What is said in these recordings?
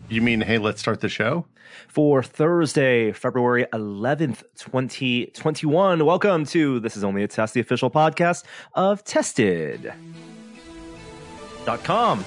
You mean, hey, let's start the show? For Thursday, February 11th, 2021. Welcome to This Is Only a Test, the official podcast of Tested.com.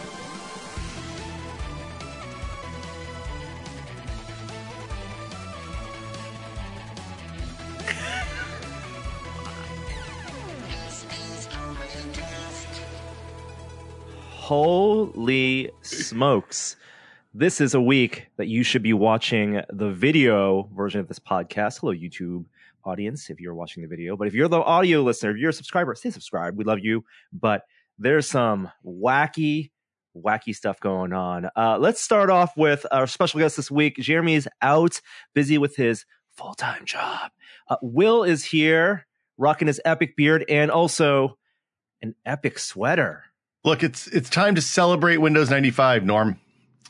Holy smokes. This is a week that you should be watching the video version of this podcast. Hello, YouTube audience, if you're watching the video. But if you're the audio listener, if you're a subscriber, stay subscribed. We love you. But there's some wacky stuff going on. Let's start off with our special guest this week. Jeremy's out, busy with his full-time job. Will is here, rocking his epic beard and also an epic sweater. Look, it's time to celebrate Windows 95, Norm.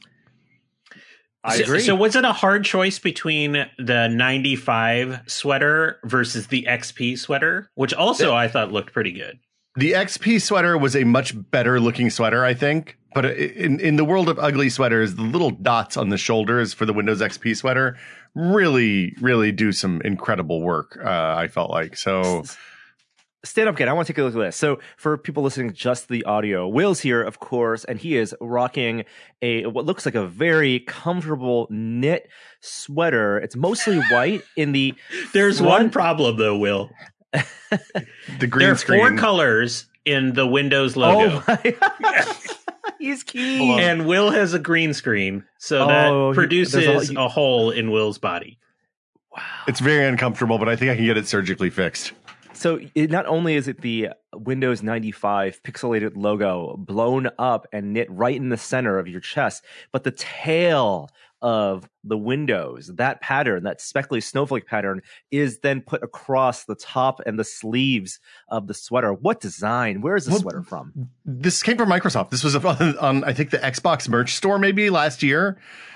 I agree. So was it a hard choice between the 95 sweater versus the XP sweater, which also I thought looked pretty good? The XP sweater was a much better looking sweater, I think. But in the world of ugly sweaters, the little dots on the shoulders for the Windows XP sweater really, really do some incredible work, I felt like. So... Stand up, kid. I want to take a look at this. So for people listening just to the audio, Will's here, of course, and he is rocking what looks like a very comfortable knit sweater. It's mostly white in the There's one problem, though, Will. The green screen. There are 4 colors in the Windows logo. Oh my He's key. And Will has a green screen, so that produces a hole in Will's body. Wow. It's very uncomfortable, but I think I can get it surgically fixed. So not only is it the Windows 95 pixelated logo blown up and knit right in the center of your chest, but the tail of the Windows, that pattern, that speckly snowflake pattern, is then put across the top and the sleeves of the sweater. What design? Where is the sweater from? This came from Microsoft. This was on I think the Xbox merch store maybe last year.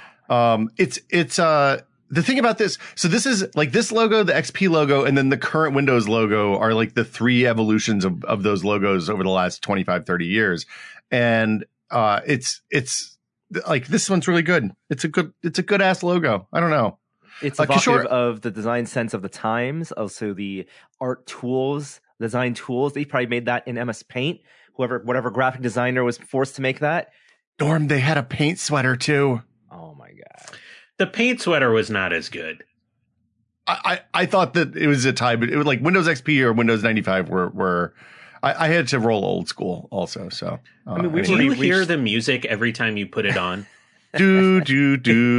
The thing about this, so this is like this logo, the XP logo, and then the current Windows logo are like the 3 evolutions of those logos over the last 25, 30 years. And it's like this one's really good. It's a good ass logo. I don't know. It's evocative of the design sense of the times, also the art tools, design tools. They probably made that in MS Paint. Whatever graphic designer was forced to make that. Norm, they had a paint sweater too. Oh my God. The paint sweater was not as good. I thought that it was a tie, but it was like Windows XP or Windows 95 were I had to roll old school also. So I mean, do you hear the music every time you put it on? do. Have you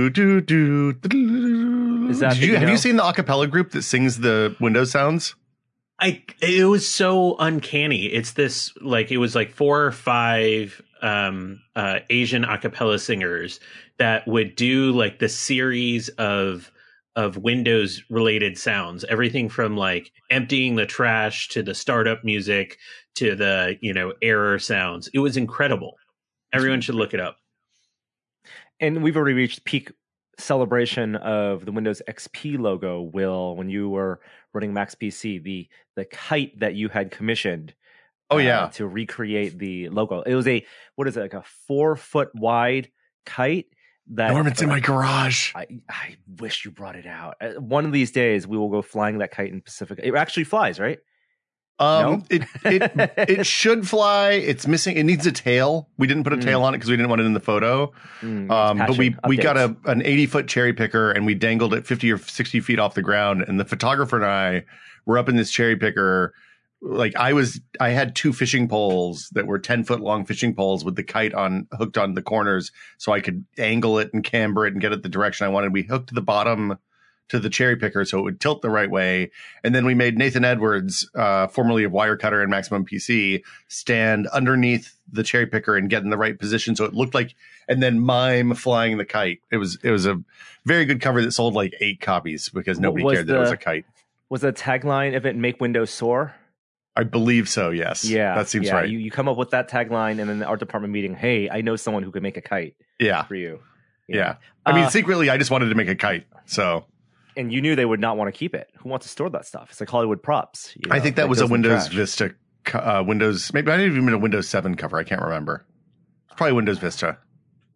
seen the acapella group that sings the Windows sounds? It was so uncanny. It's this it was like 4 or 5 Asian acapella singers that would do like the series of Windows related sounds, everything from like emptying the trash to the startup music to the error sounds. It was incredible. Everyone should look it up. And we've already reached peak celebration of the Windows XP logo, Will, when you were running Max PC, the kite that you had commissioned. Oh yeah, to recreate the logo. It was like a 4-foot wide kite. Norm, it's in my garage. I wish you brought it out. One of these days, we will go flying that kite in Pacific. It actually flies, right? No? It should fly. It's missing. It needs a tail. We didn't put a tail on it because we didn't want it in the photo. But we got an 80-foot cherry picker and we dangled it 50 or 60 feet off the ground. And the photographer and I were up in this cherry picker. Like I had 2 fishing poles that were 10-foot long fishing poles with the kite hooked on the corners so I could angle it and camber it and get it the direction I wanted. We hooked the bottom to the cherry picker so it would tilt the right way. And then we made Nathan Edwards, formerly of Wirecutter and Maximum PC, stand underneath the cherry picker and get in the right position so it looked like, and then mime flying the kite. It was a very good cover that sold like 8 copies because nobody cared that it was a kite. Was the tagline of it "Make Windows Soar"? I believe so, yes. Yeah. That seems right. You come up with that tagline and then the art department meeting, hey, I know someone who can make a kite for you. Yeah. I mean, secretly, I just wanted to make a kite, so. And you knew they would not want to keep it. Who wants to store that stuff? It's like Hollywood props. I think that was a Windows Vista, Windows, maybe I didn't even mean a Windows 7 cover. I can't remember. It's probably Windows Vista.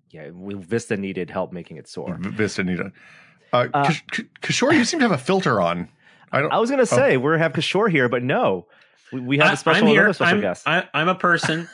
Vista needed help making it soar. Vista needed. Kishore, you seem to have a filter on. I was going to say we have Kishore here, but no. We have another special guest. I'm a person.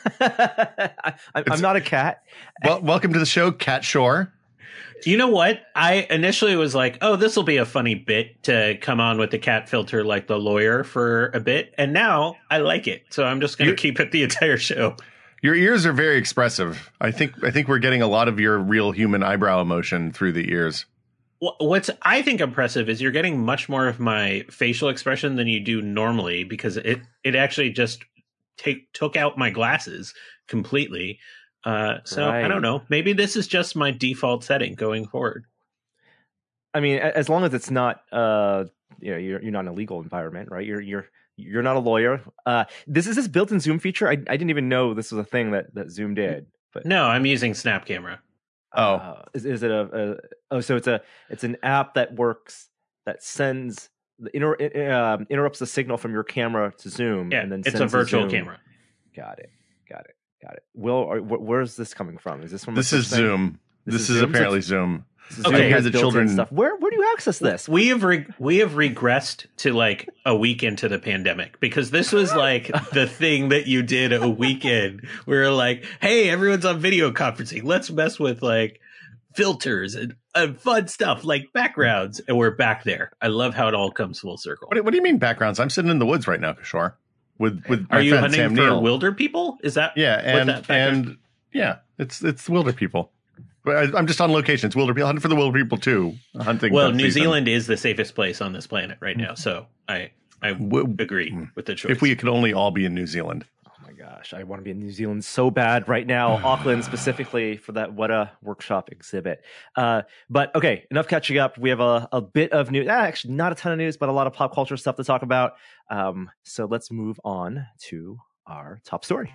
I'm not a cat. Well, welcome to the show, Cat Shore. You know what? I initially was like, oh, this will be a funny bit to come on with the cat filter like the lawyer for a bit. And now I like it. So I'm just going to keep it the entire show. Your ears are very expressive. I think we're getting a lot of your real human eyebrow emotion through the ears. What's I think impressive is you're getting much more of my facial expression than you do normally, because it actually just took out my glasses completely. So right. I don't know. Maybe this is just my default setting going forward. I mean, as long as it's not, you're not in a legal environment, right? You're not a lawyer. This is this built-in Zoom feature. I didn't even know this was a thing that Zoom did. But no, I'm using Snap Camera. Is it so it's an app that works that sends interrupts the signal from your camera to Zoom. Yeah, and then it's a virtual camera. Got it. Will, where's this coming from? Is this from? This is Zoom. This is apparently Zoom. Okay, has the children stuff. Where do you access this? We have regressed to like a week into the pandemic, because this was like the thing that you did a weekend. We were like, hey, everyone's on video conferencing. Let's mess with like filters and fun stuff like backgrounds, and we're back there. I love how it all comes full circle. What do you mean backgrounds? I'm sitting in the woods right now, Kishore. With are you friend, hunting Sam for Neill. wilder people? Is that and yeah, it's wilder people. But I'm just on location. It's wilder people hunting for the wilder people too. Hunting. Well, New Zealand is the safest place on this planet right now, so I agree with the choice. If we could only all be in New Zealand. Oh my gosh, I want to be in New Zealand so bad right now. Auckland specifically for that Weta workshop exhibit. But okay, enough catching up. We have a bit of news. Actually, not a ton of news, but a lot of pop culture stuff to talk about. So let's move on to our top story.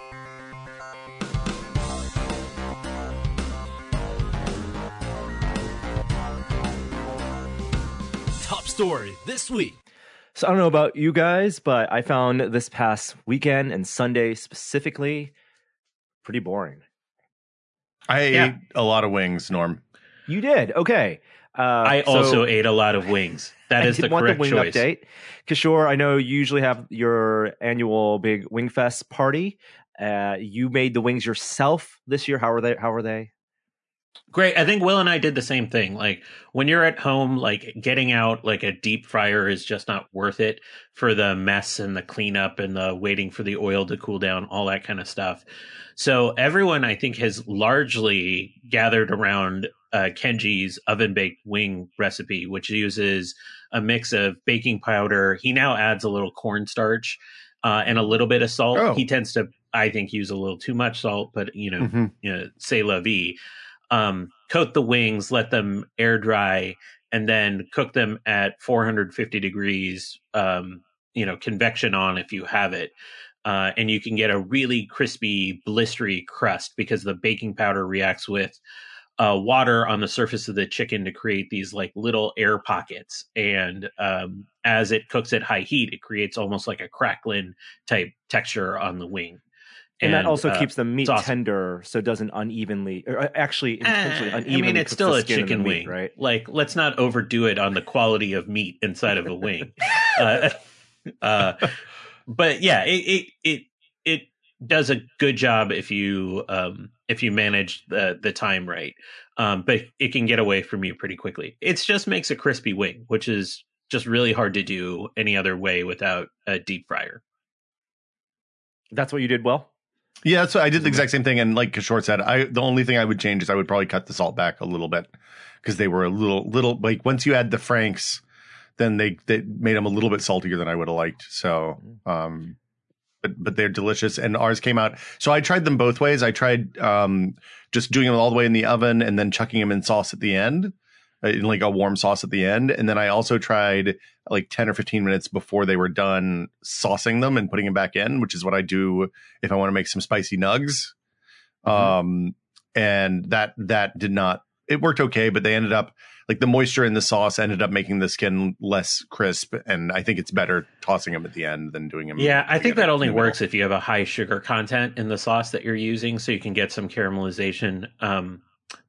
Top story this week. So I don't know about you guys, but I found this past weekend and Sunday specifically pretty boring. I ate a lot of wings, Norm. You did? Okay. I also ate a lot of wings. That is the correct choice. Update. Kishore, I know you usually have your annual big Wing Fest party. You made the wings yourself this year. How are they? Great. I think Will and I did the same thing. Like when you're at home, like getting out like a deep fryer is just not worth it for the mess and the cleanup and the waiting for the oil to cool down, all that kind of stuff. So everyone, I think, has largely gathered around Kenji's oven-baked wing recipe, which uses a mix of baking powder. He now adds a little cornstarch and a little bit of salt. Oh. He tends to, I think, use a little too much salt, but, c'est la vie. Coat the wings, let them air dry, and then cook them at 450 degrees, convection on if you have it. And you can get a really crispy, blistery crust because the baking powder reacts with water on the surface of the chicken to create these like little air pockets. And as it cooks at high heat, it creates almost like a crackling type texture on the wing. And that also keeps the meat tender, so it doesn't unevenly, or actually intentionally unevenly. I mean, it's still a chicken wing, meat, right? Like, let's not overdo it on the quality of meat inside of a wing. But yeah, it does a good job if you manage the time right. But it can get away from you pretty quickly. It just makes a crispy wing, which is just really hard to do any other way without a deep fryer. That's what you did well. Yeah, so I did the exact same thing, and like Kishore said, the only thing I would change is I would probably cut the salt back a little bit because they were a little like once you add the Franks, then they made them a little bit saltier than I would have liked. So, but they're delicious, and ours came out. So I tried them both ways. I tried just doing them all the way in the oven and then chucking them in sauce at the end, in like a warm sauce at the end, and then I also tried like 10 or 15 minutes before they were done saucing them and putting them back in, which is what I do if I want to make some spicy nugs. And that did not, it worked okay, but they ended up like the moisture in the sauce ended up making the skin less crisp. And I think it's better tossing them at the end than doing them. Yeah. I think that only works if you have a high sugar content in the sauce that you're using, so you can get some caramelization.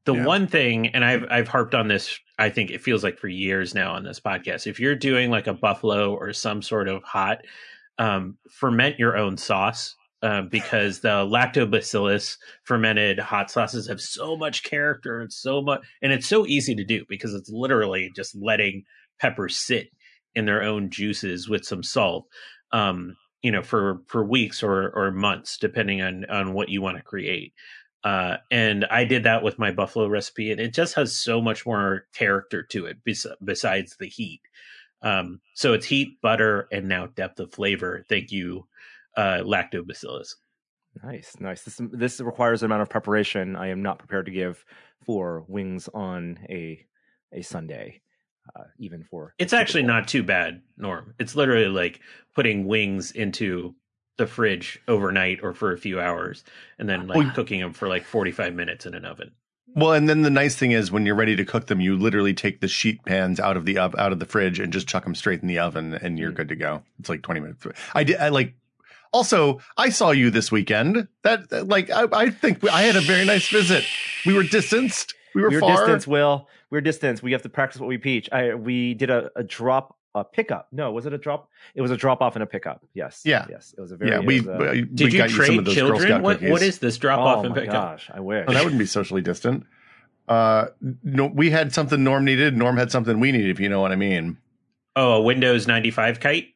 The one thing, and I've harped on this, I think it feels like for years now on this podcast, if you're doing like a buffalo or some sort of hot, ferment your own sauce, because the lactobacillus fermented hot sauces have so much character and it's so easy to do because it's literally just letting peppers sit in their own juices with some salt, for weeks or months, depending on what you want to create. And I did that with my buffalo recipe, and it just has so much more character to it besides the heat. So it's heat, butter, and now depth of flavor. Thank you, lactobacillus. Nice. This requires an amount of preparation I am not prepared to give for wings on a Sunday. Even for it's actually not too bad, Norm. It's literally like putting wings into the fridge overnight or for a few hours and then cooking them for like 45 minutes in an oven. Well, and then the nice thing is when you're ready to cook them, you literally take the sheet pans out of the fridge and just chuck them straight in the oven and you're good to go. It's like 20 minutes. Also, I saw you this weekend. I think I had a very nice visit. We were distanced. We were far. Distance, Will. We're distance. We have to practice what we preach. We did a drop. A pickup? No, was it a drop? It was a drop off and a pickup. Yes. Yeah. Yes. It was a very. Yeah. Did you trade children? What is this drop off and pickup? Gosh, I wish. Oh, that wouldn't be socially distant. No, we had something Norm needed. Norm had something we needed. If you know what I mean. Oh, a Windows 95 kite.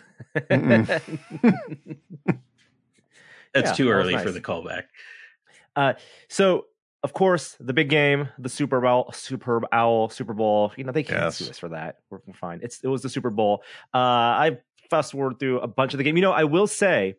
That's too early for the callback. So. Of course, the big game, the Super Bowl. They can't sue us for that. We're fine. It was the Super Bowl. I fast forward through a bunch of the game. I will say,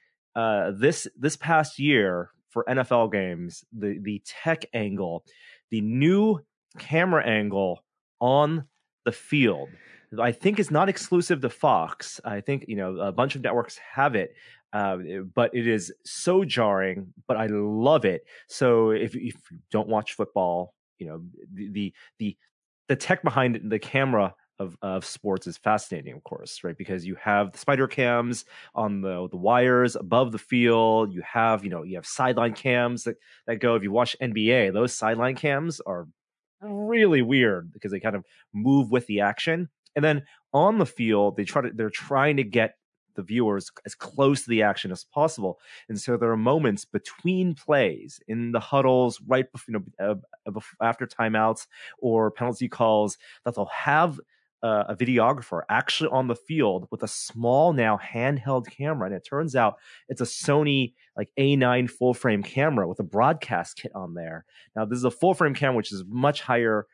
this past year for NFL games, the tech angle, the new camera angle on the field, I think is not exclusive to Fox. I think a bunch of networks have it. But it is so jarring, but I love it. So if you don't watch football, the tech behind the camera of sports is fascinating, of course, right? Because you have the spider cams on the wires above the field. You have sideline cams that go. If you watch NBA, those sideline cams are really weird because they kind of move with the action. And then on the field, they're trying to get the viewers as close to the action as possible, and so there are moments between plays in the huddles, right before, after timeouts or penalty calls, that they'll have a videographer actually on the field with a small now handheld camera, and it turns out it's a Sony A9 full frame camera with a broadcast kit on there. Now this is a full frame camera, which is much higher.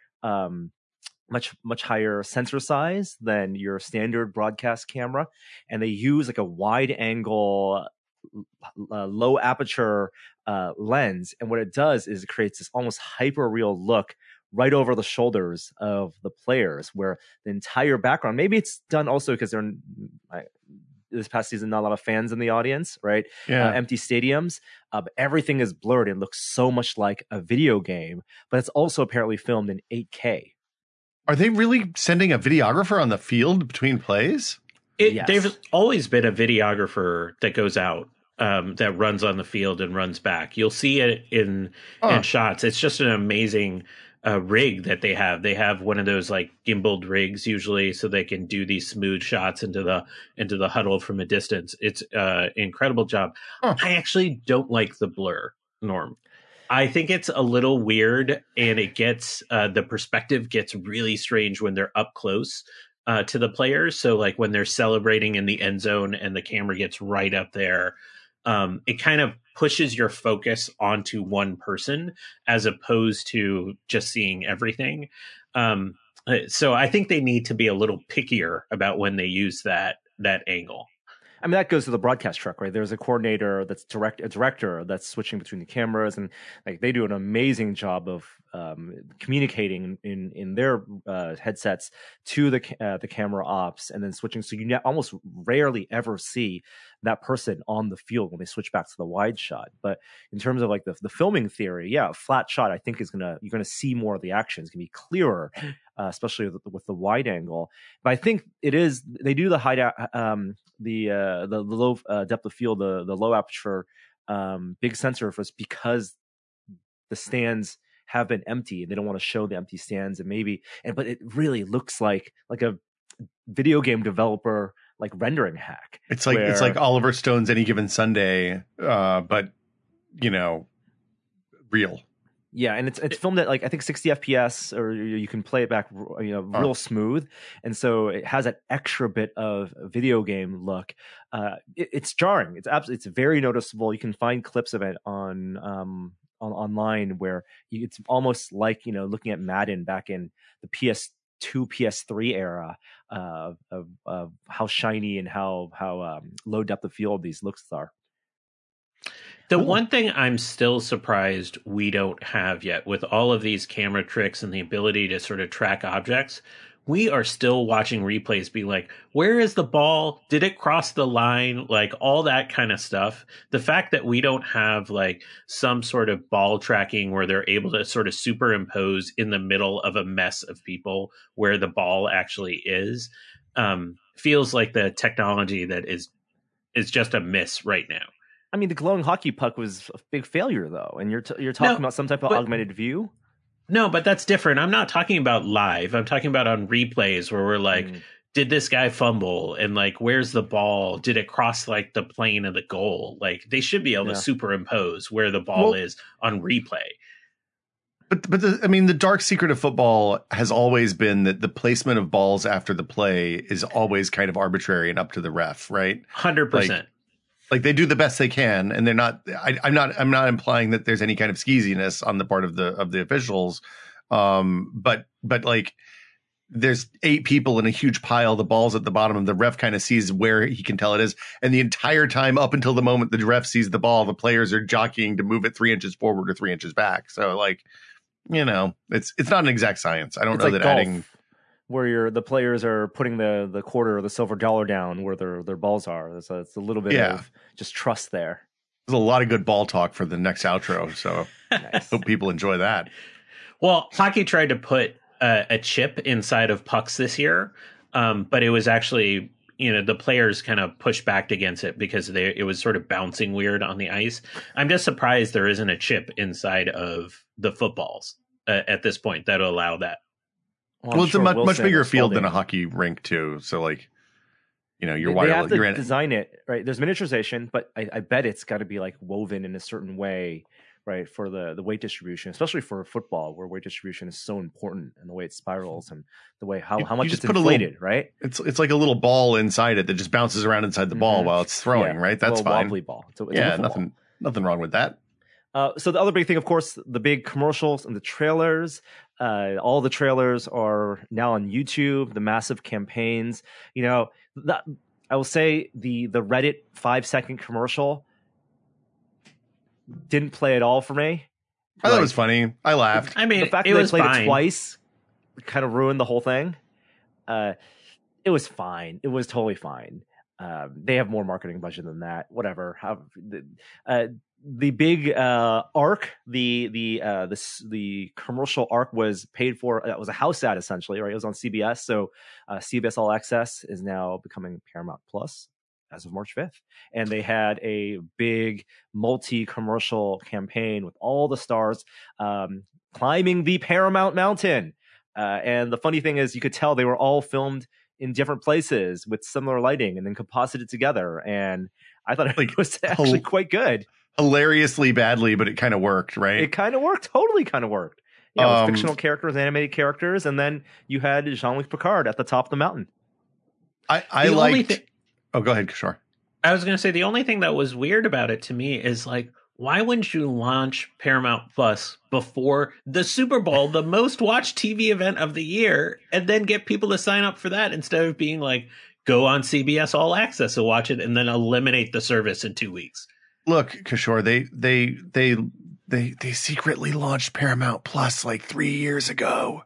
Much higher sensor size than your standard broadcast camera, and they use a wide angle, low aperture lens. And what it does is it creates this almost hyper real look right over the shoulders of the players, where the entire background. Maybe it's done also because they're this past season not a lot of fans in the audience, right? Yeah. Empty stadiums. But everything is blurred. It looks so much like a video game, but it's also apparently filmed in 8K. Are they really sending a videographer on the field between plays? Yes. There's always been a videographer that goes out, that runs on the field and runs back. You'll see it in shots. It's just an amazing rig that they have. They have one of those gimbaled rigs usually, so they can do these smooth shots into the huddle from a distance. It's an incredible job. I actually don't like the blur, Norm. I think it's a little weird, and it gets the perspective gets really strange when they're up close to the players. So when they're celebrating in the end zone and the camera gets right up there, it kind of pushes your focus onto one person as opposed to just seeing everything. So I think they need to be a little pickier about when they use that angle. I mean, that goes to the broadcast truck, right? There's a coordinator a director that's switching between the cameras, and they do an amazing job of communicating in their headsets to the camera ops, and then switching. So you almost rarely ever see that person on the field when they switch back to the wide shot. But in terms of the filming theory, a flat shot I think you're gonna see more of the action. It's gonna be clearer, especially with the wide angle. But I think they do the high the low depth of field, the low aperture big sensor for us, because the stands have been empty. They don't want to show the empty stands, but it really looks like a video game developer like rendering hack. It's like Oliver Stone's Any Given Sunday, but real. Yeah, and it's filmed at like I think 60 FPS, or you can play it back, real smooth, and so it has that extra bit of video game look. It's jarring. It's very noticeable. You can find clips of it on online where it's almost like looking at Madden back in the PS2, PS3 era of how shiny and how low depth of field these looks are. The one thing I'm still surprised we don't have yet, with all of these camera tricks and the ability to sort of track objects, we are still watching replays be like, where is the ball? Did it cross the line? Like all that kind of stuff. The fact that we don't have like some sort of ball tracking where they're able to sort of superimpose in the middle of a mess of people where the ball actually is, feels like the technology that is just a miss right now. I mean, the glowing hockey puck was a big failure, though, and you're talking about some type of augmented view. No, but that's different. I'm not talking about live. I'm talking about on replays where we're like, did this guy fumble? And like, where's the ball? Did it cross like the plane of the goal? Like, they should be able to superimpose where the ball is on replay. But the dark secret of football has always been that the placement of balls after the play is always kind of arbitrary and up to the ref, right? 100%. Like they do the best they can, and they're not. I'm not implying that there's any kind of skeeziness on the part of the officials, but like there's 8 people in a huge pile. The ball's at the bottom, and the ref kind of sees where he can tell it is, and the entire time up until the moment the ref sees the ball, the players are jockeying to move it 3 inches forward or 3 inches back. So like, it's not an exact science. I don't know that golf, adding. Where the players are putting the quarter or the silver dollar down where their balls are. It's a little bit of just trust there. There's a lot of good ball talk for the next outro, so nice. Hope people enjoy that. Well, hockey tried to put a chip inside of pucks this year, but it was actually the players kind of pushed back against it because it was sort of bouncing weird on the ice. I'm just surprised there isn't a chip inside of the footballs at this point that'll allow that. Well, it's a much bigger field than a hockey rink too. So like, you're wireless. They have to design it right. There's miniaturization, but I bet it's got to be like woven in a certain way, right, for the weight distribution, especially for football, where weight distribution is so important and the way it spirals and the way how much it's inflated, right? It's like a little ball inside it that just bounces around inside the ball while it's throwing, right? That's fine. Wobbly ball. It's nothing wrong with that. So the other big thing, of course, the big commercials and the trailers. All the trailers are now on YouTube. The massive campaigns. I will say the Reddit 5-second commercial didn't play at all for me. I thought it was funny. I laughed. I mean, the fact that they played it twice kind of ruined the whole thing. It was fine. It was totally fine. They have more marketing budget than that. Whatever. The big arc, the commercial arc was paid for. It was a house ad essentially, right? It was on CBS, so CBS All Access is now becoming Paramount Plus as of March 5th, and they had a big multi-commercial campaign with all the stars climbing the Paramount Mountain. And the funny thing is, you could tell they were all filmed in different places with similar lighting, and then composited together. And I thought it was actually quite good. Hilariously badly, but it kind of worked, right? It kind of worked. Totally kind of worked. Yeah, with fictional characters, animated characters, and then you had Jean-Luc Picard at the top of the mountain. I liked. Oh, go ahead, Kishore. I was going to say the only thing that was weird about it to me is like, why wouldn't you launch Paramount Plus before the Super Bowl, the most watched TV event of the year, and then get people to sign up for that instead of being like, go on CBS All Access and watch it, and then eliminate the service in 2 weeks? Look, Kishore, they secretly launched Paramount Plus like 3 years ago.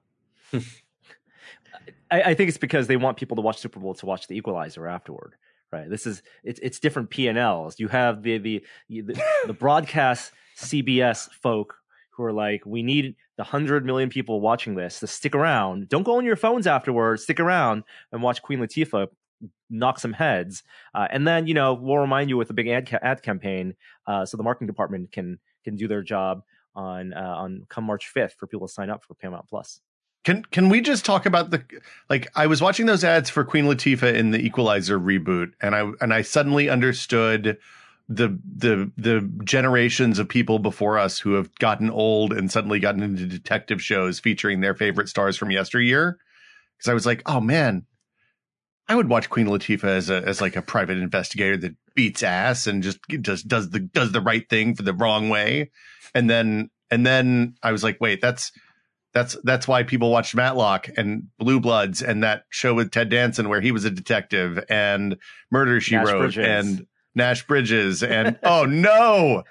I think it's because they want people to watch Super Bowl to watch The Equalizer afterward, right? It's different P&Ls. You have the broadcast CBS folk who are like, we need the 100 million people watching this to stick around. Don't go on your phones afterwards. Stick around and watch Queen Latifah knock some heads, and then we'll remind you with a big ad campaign, so the marketing department can do their job on come March 5th for people to sign up for Paramount Plus. Can we just talk about I was watching those ads for Queen Latifah in the Equalizer reboot, and I suddenly understood the generations of people before us who have gotten old and suddenly gotten into detective shows featuring their favorite stars from yesteryear. Because I was like, oh man, I would watch Queen Latifah as like a private investigator that beats ass and just does the right thing for the wrong way. And then I was like, wait, that's why people watched Matlock and Blue Bloods and that show with Ted Danson where he was a detective, and Murder, She Wrote, and Nash Bridges, and oh no.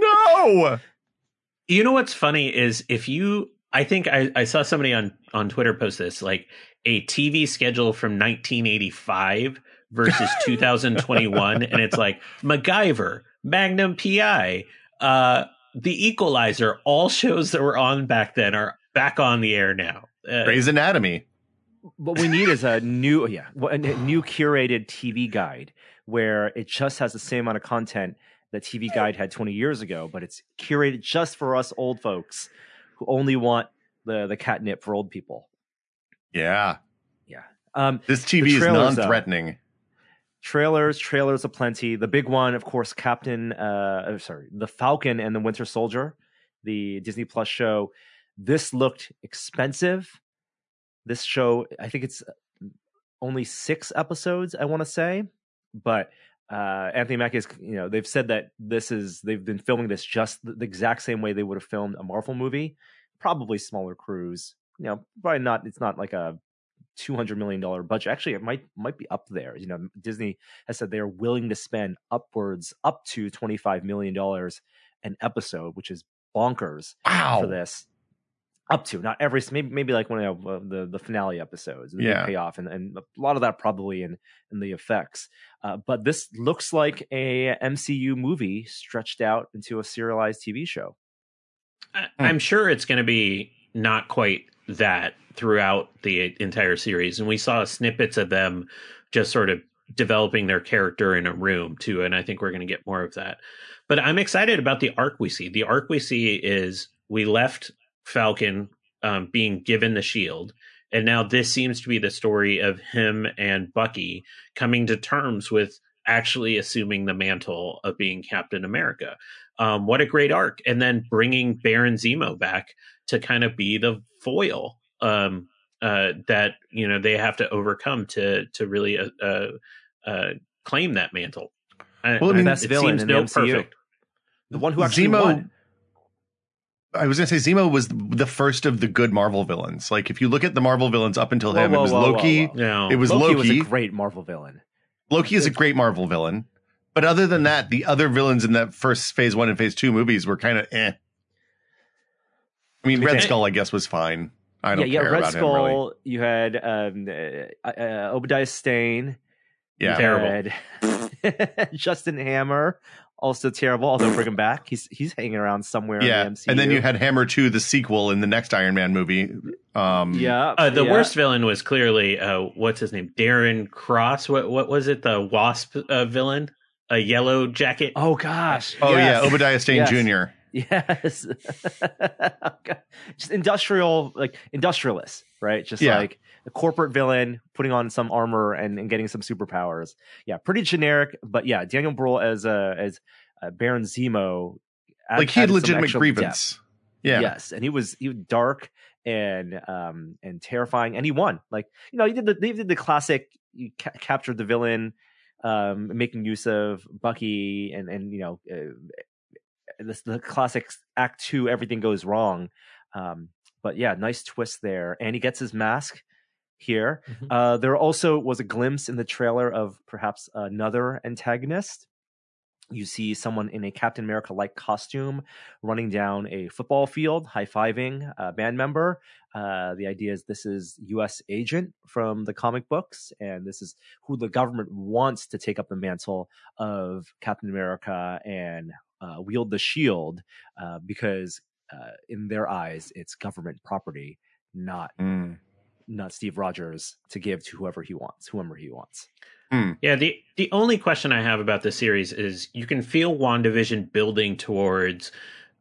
You know what's funny is I think I saw somebody on Twitter post this, like a TV schedule from 1985 versus 2021, and it's like MacGyver, Magnum PI, The Equalizer, all shows that were on back then are back on the air now. Grey's Anatomy. What we need is a new curated TV guide where it just has the same amount of content that TV Guide had 20 years ago, but it's curated just for us old folks who only want the catnip for old people. Yeah. This TV is non-threatening. Trailers aplenty. The big one, of course, The Falcon and the Winter Soldier, the Disney Plus show. This looked expensive. This show, I think it's only 6 episodes, I want to say. But Anthony Mackie is, they've said that they've been filming this just the exact same way they would have filmed a Marvel movie, probably smaller crews. Probably not. It's not like a $200 million budget. Actually, it might be up there. Disney has said they are willing to spend up to $25 million an episode, which is bonkers. Wow. For this. Up to, not every, maybe like one of the finale episodes, the big payoff, and a lot of that probably in the effects. But this looks like a MCU movie stretched out into a serialized TV show. I'm sure it's going to be not quite that throughout the entire series, and we saw snippets of them just sort of developing their character in a room too, and I think we're going to get more of that. But I'm excited about the arc we see. The arc we see is we left Falcon being given the shield, and now this seems to be the story of him and Bucky coming to terms with actually assuming the mantle of being Captain America. What a great arc. And then bringing Baron Zemo back to kind of be the foil that they have to overcome to really claim that mantle. The best villain in the MCU. Perfect. The one who actually won. I was going to say Zemo was the first of the good Marvel villains. Like, if you look at the Marvel villains up until him, it was Loki. No. It was Loki. Was a great Marvel villain. Loki is a great Marvel villain. But other than that, the other villains in that first Phase 1 and Phase 2 movies were kind of eh. I mean, Red Skull, I guess, was fine. I don't care Red about Skull, him, really. You had Obadiah Stane. Yeah. Terrible. Justin Hammer. Also terrible, although bring him back. He's hanging around somewhere in the MCU. And then you had Hammer 2, the sequel in the next Iron Man movie. The worst villain was clearly, what's his name? Darren Cross. What was it? The Wasp villain? A Yellow Jacket? Oh, gosh. Oh, yes. Yeah. Obadiah Stane Jr. Yes. Just industrialist, right? Just like a corporate villain putting on some armor and getting some superpowers. Yeah, pretty generic, but yeah, Daniel Bruhl as Baron Zemo, like he had legitimate grievance. Depth. Yeah, yes, and he was dark and terrifying, and he won. Like he did the classic. You captured the villain, making use of Bucky, and the classic Act 2. Everything goes wrong, but yeah, nice twist there, and he gets his mask here. Mm-hmm. There also was a glimpse in the trailer of perhaps another antagonist. You see someone in a Captain America-like costume running down a football field, high-fiving a band member. The idea is this is U.S. agent from the comic books, and this is who the government wants to take up the mantle of Captain America and wield the shield because in their eyes, it's government property, not Steve Rogers to give to whoever he wants. Yeah, the only question I have about this series is you can feel WandaVision building towards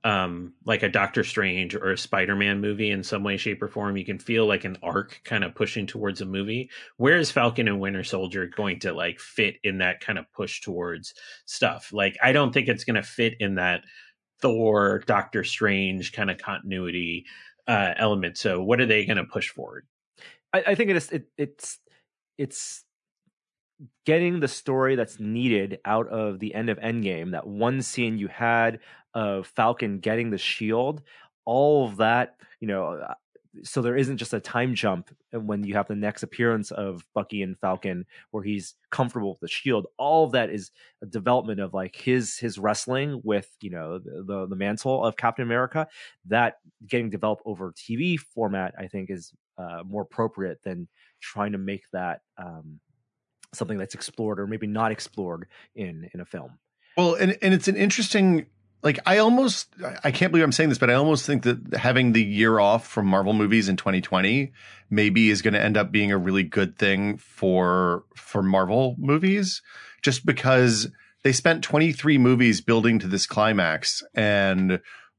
like a Doctor Strange or a Spider-Man movie in some way, shape, or form. You can feel like an arc kind of pushing towards a movie. Where is Falcon and Winter Soldier going to like fit in that kind of push towards stuff? Like, I don't think it's going to fit in that Thor, Doctor Strange kind of continuity element. So what are they going to push forward? I think it's getting the story that's needed out of the end of Endgame. That one scene you had of Falcon getting the shield, all of that, so there isn't just a time jump when you have the next appearance of Bucky and Falcon where he's comfortable with the shield. All of that is a development of like his wrestling with the mantle of Captain America. That getting developed over TV format, I think, is more appropriate than trying to make that something that's explored or maybe not explored in a film. Well, and it's an interesting, like, I can't believe I'm saying this, but I almost think that having the year off from Marvel movies in 2020 maybe is going to end up being a really good thing for Marvel movies, just because they spent 23 movies building to this climax, and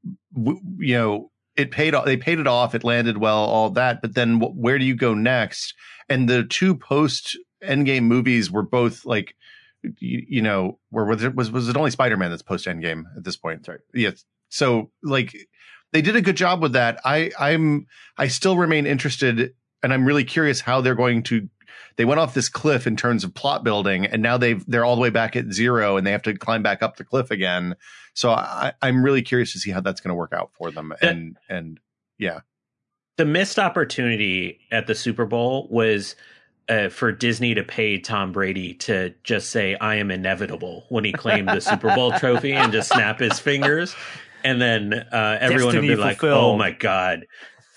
it paid off. They paid it off. It landed well, all that. But then where do you go next? And the two post Endgame movies were both like, where was it only Spider-Man that's post Endgame at this point? Sorry. Yes. So like they did a good job with that. I still remain interested, and I'm really curious how they're going to. They went off this cliff in terms of plot building, and now they're all the way back at zero, and they have to climb back up the cliff again. So I'm really curious to see how that's going to work out for them. And yeah, the missed opportunity at the Super Bowl was for Disney to pay Tom Brady to just say, "I am inevitable" when he claimed the Super Bowl trophy and just snap his fingers. And then everyone would be like, "Oh my God."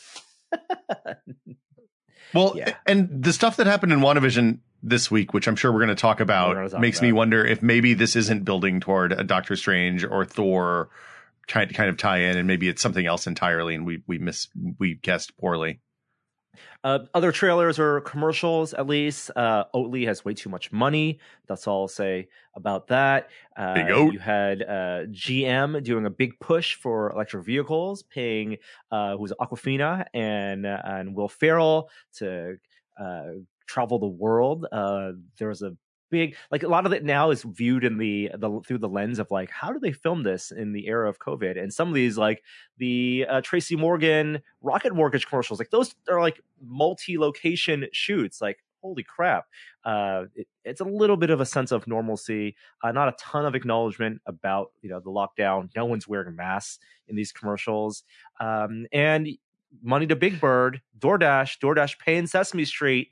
Well, yeah. And the stuff that happened in WandaVision this week, which I'm sure we're going to talk about, makes me wonder if maybe this isn't building toward a Doctor Strange or Thor kind of tie in, and maybe it's something else entirely, and we guessed poorly. Other trailers or commercials, at least. Oatly has way too much money. That's all I'll say about that. Big Oat. You had GM doing a big push for electric vehicles, paying who's Aquafina and Will Ferrell to travel the world. There was a big, like, a lot of it now is viewed in the through the lens of like, how do they film this in the era of COVID? And some of these, like the Tracy Morgan Rocket Mortgage commercials, like those are like multi-location shoots. Like, holy crap. It's a little bit of a sense of normalcy, not a ton of acknowledgement about the lockdown. No one's wearing masks in these commercials, and money to Big Bird, DoorDash paying Sesame Street,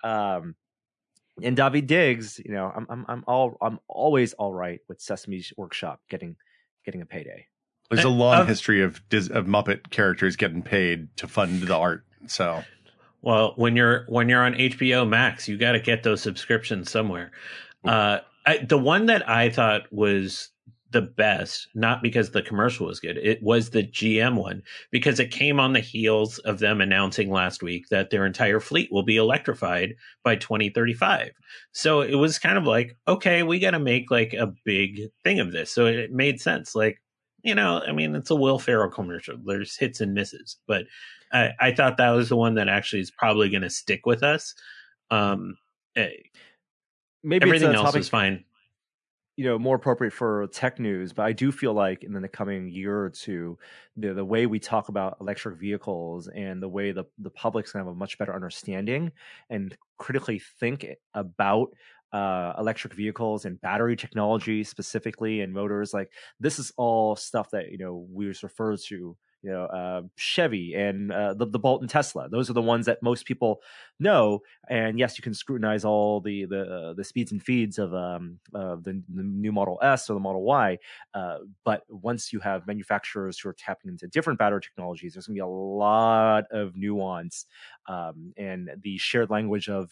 and Daveed Diggs. I'm always all right with Sesame Workshop getting a payday. There's a long history of Muppet characters getting paid to fund the art. So, well, when you're on HBO Max, you got to get those subscriptions somewhere. The one that I thought was the best, not because the commercial was good, it was the GM one, because it came on the heels of them announcing last week that their entire fleet will be electrified by 2035. So it was kind of like, okay, we got to make like a big thing of this. So it made sense. Like, it's a Will Ferrell commercial. There's hits and misses, but I thought that was the one that actually is probably going to stick with us. Maybe everything else is fine. More appropriate for tech news, but I do feel like in the coming year or two, the way we talk about electric vehicles and the way the public's going to have a much better understanding and critically think about electric vehicles and battery technology specifically, and motors. Like, this is all stuff that we just refer to. Chevy and the Bolt and Tesla. Those are the ones that most people know. And yes, you can scrutinize all the speeds and feeds of the new Model S or the Model Y. But once you have manufacturers who are tapping into different battery technologies, there's going to be a lot of nuance, and the shared language of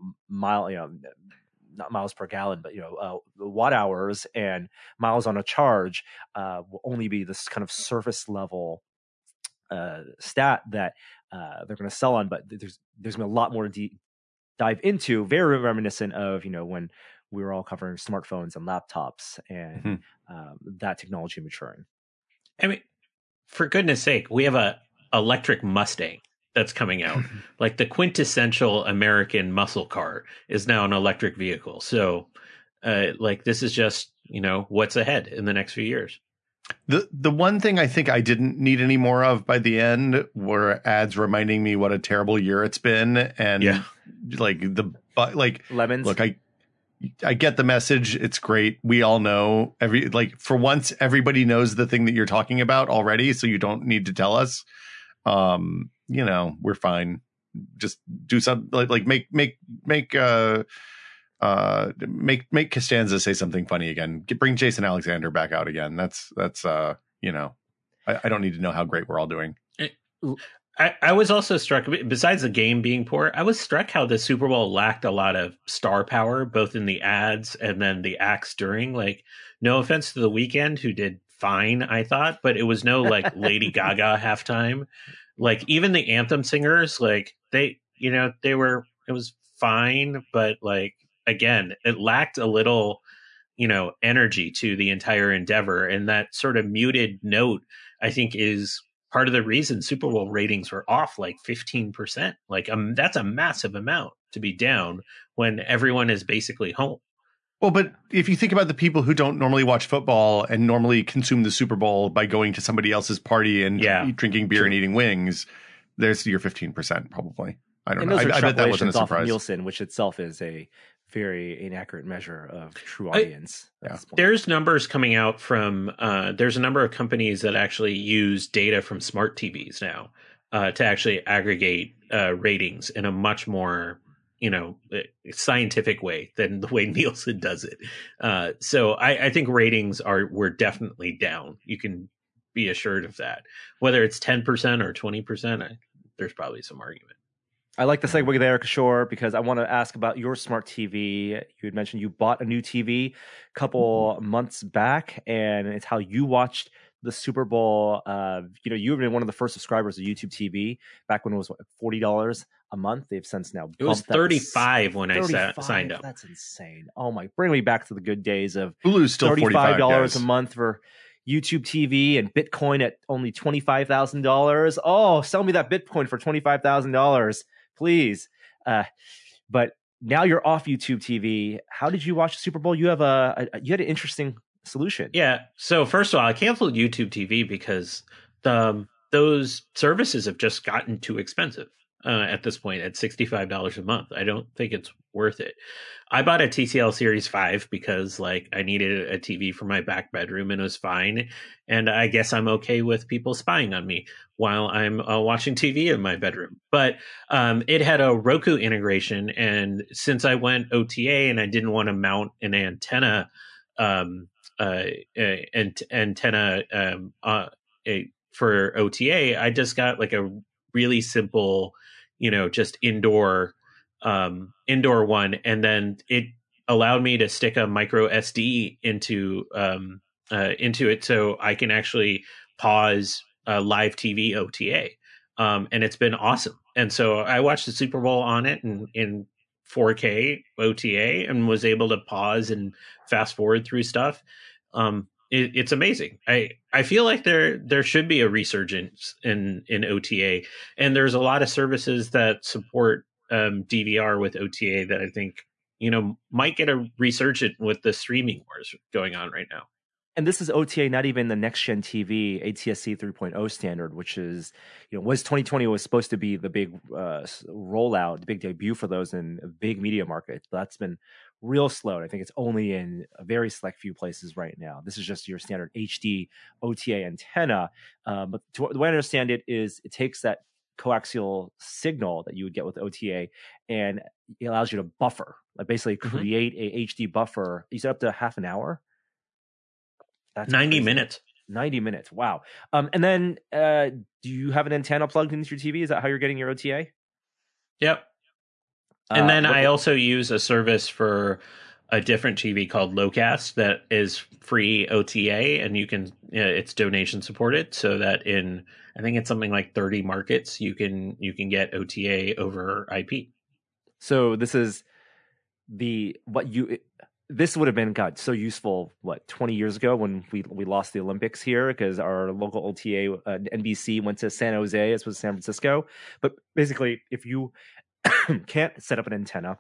not miles per gallon, but watt hours and miles on a charge will only be this kind of surface level stat that they're going to sell on. But there's going to be a lot more to dive into, very reminiscent of when we were all covering smartphones and laptops and that technology maturing. I mean, for goodness sake, we have a electric Mustang that's coming out. Like the quintessential American muscle car is now an electric vehicle. So like this is just, what's ahead in the next few years. The one thing I think I didn't need any more of by the end were ads reminding me what a terrible year it's been. And like lemons. Look, I get the message. It's great. We all know for once, everybody knows the thing that you're talking about already. So you don't need to tell us. We're fine. Just do something make Costanza say something funny again. Bring Jason Alexander back out again. That's I don't need to know how great we're all doing. I was also struck, besides the game being poor, I was struck how the Super Bowl lacked a lot of star power, both in the ads and then the acts during. Like, no offense to The Weeknd, who did fine, I thought, but it was no like Lady Gaga halftime. Like even the anthem singers, like it was fine, but like again, it lacked a little, energy to the entire endeavor, and that sort of muted note, I think, is part of the reason Super Bowl ratings were off like 15%. Like that's a massive amount to be down when everyone is basically home. Well, but if you think about the people who don't normally watch football and normally consume the Super Bowl by going to somebody else's party and drinking beer and eating wings, there's your 15% probably. I don't know. I bet that wasn't a surprise. Nielsen, which itself is a very inaccurate measure of true audience. There's numbers coming out from there's a number of companies that actually use data from smart TVs now to actually aggregate ratings in a much more scientific way than the way Nielsen does it. So I think ratings were definitely down. You can be assured of that. Whether it's 10% or 20%, there's probably some argument. I like the segue there, Kishore, because I want to ask about your smart TV. You had mentioned you bought a new TV a couple months back, and it's how you watched the Super Bowl. You were one of the first subscribers of YouTube TV back when it was $40 a month. They've since now it was $35 when I signed up. That's insane. Oh my! Bring me back to the good days of Hulu's still $45 a month for YouTube TV and Bitcoin at only $25,000. Oh, sell me that Bitcoin for $25,000, please. But now you're off YouTube TV. How did you watch the Super Bowl? You have you had an interesting solution. Yeah. So first of all, I canceled YouTube TV because those services have just gotten too expensive at this point at $65 a month. I don't think it's worth it. I bought a TCL Series 5 because I needed a TV for my back bedroom and it was fine. And I guess I'm okay with people spying on me while I'm watching TV in my bedroom. But it had a Roku integration. And since I went OTA and I didn't want to mount an antenna, for OTA, I just got a really simple, just indoor one, and then it allowed me to stick a micro SD into it, so I can actually pause live TV OTA, and it's been awesome. And so I watched the Super Bowl on it in 4K OTA and was able to pause and fast forward through stuff. It's amazing. I feel like there should be a resurgence in OTA, and there's a lot of services that support DVR with OTA that I think might get a resurgence with the streaming wars going on right now. And this is OTA, not even the next gen TV ATSC 3.0 standard, which is, was 2020 was supposed to be the big rollout, the big debut for those in a big media market. That's been real slow. I think it's only in a very select few places right now. This is just your standard HD OTA antenna. But the way I understand it is it takes that coaxial signal that you would get with OTA and it allows you to buffer, basically create a HD buffer. You said up to half an hour? That's 90 crazy. Minutes. 90 minutes. Wow. And then do you have an antenna plugged into your TV? Is that how you're getting your OTA? Yep. And then I also use a service for a different TV called Locast that is free OTA, and you can it's donation supported, so that in I think it's something like 30 markets you can get OTA over IP. So this is this would have been, God, so useful, 20 years ago when we lost the Olympics here because our local OTA, NBC, went to San Jose as opposed to San Francisco. But basically, if you can't set up an antenna,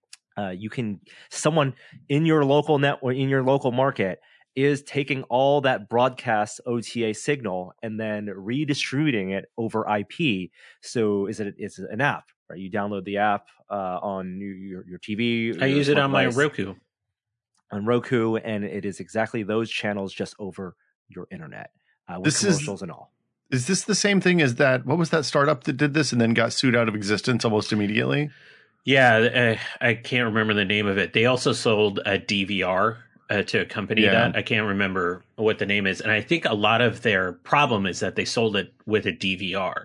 someone in your local network, in your local market, is taking all that broadcast OTA signal and then redistributing it over IP. So it's an app, right? You download the app on your TV. I use it on my Roku. On Roku, and it is exactly those channels just over your internet with commercials and all. Is this the same thing as that? What was that startup that did this and then got sued out of existence almost immediately? Yeah, I can't remember the name of it. They also sold a DVR to a company that I can't remember what the name is. And I think a lot of their problem is that they sold it with a DVR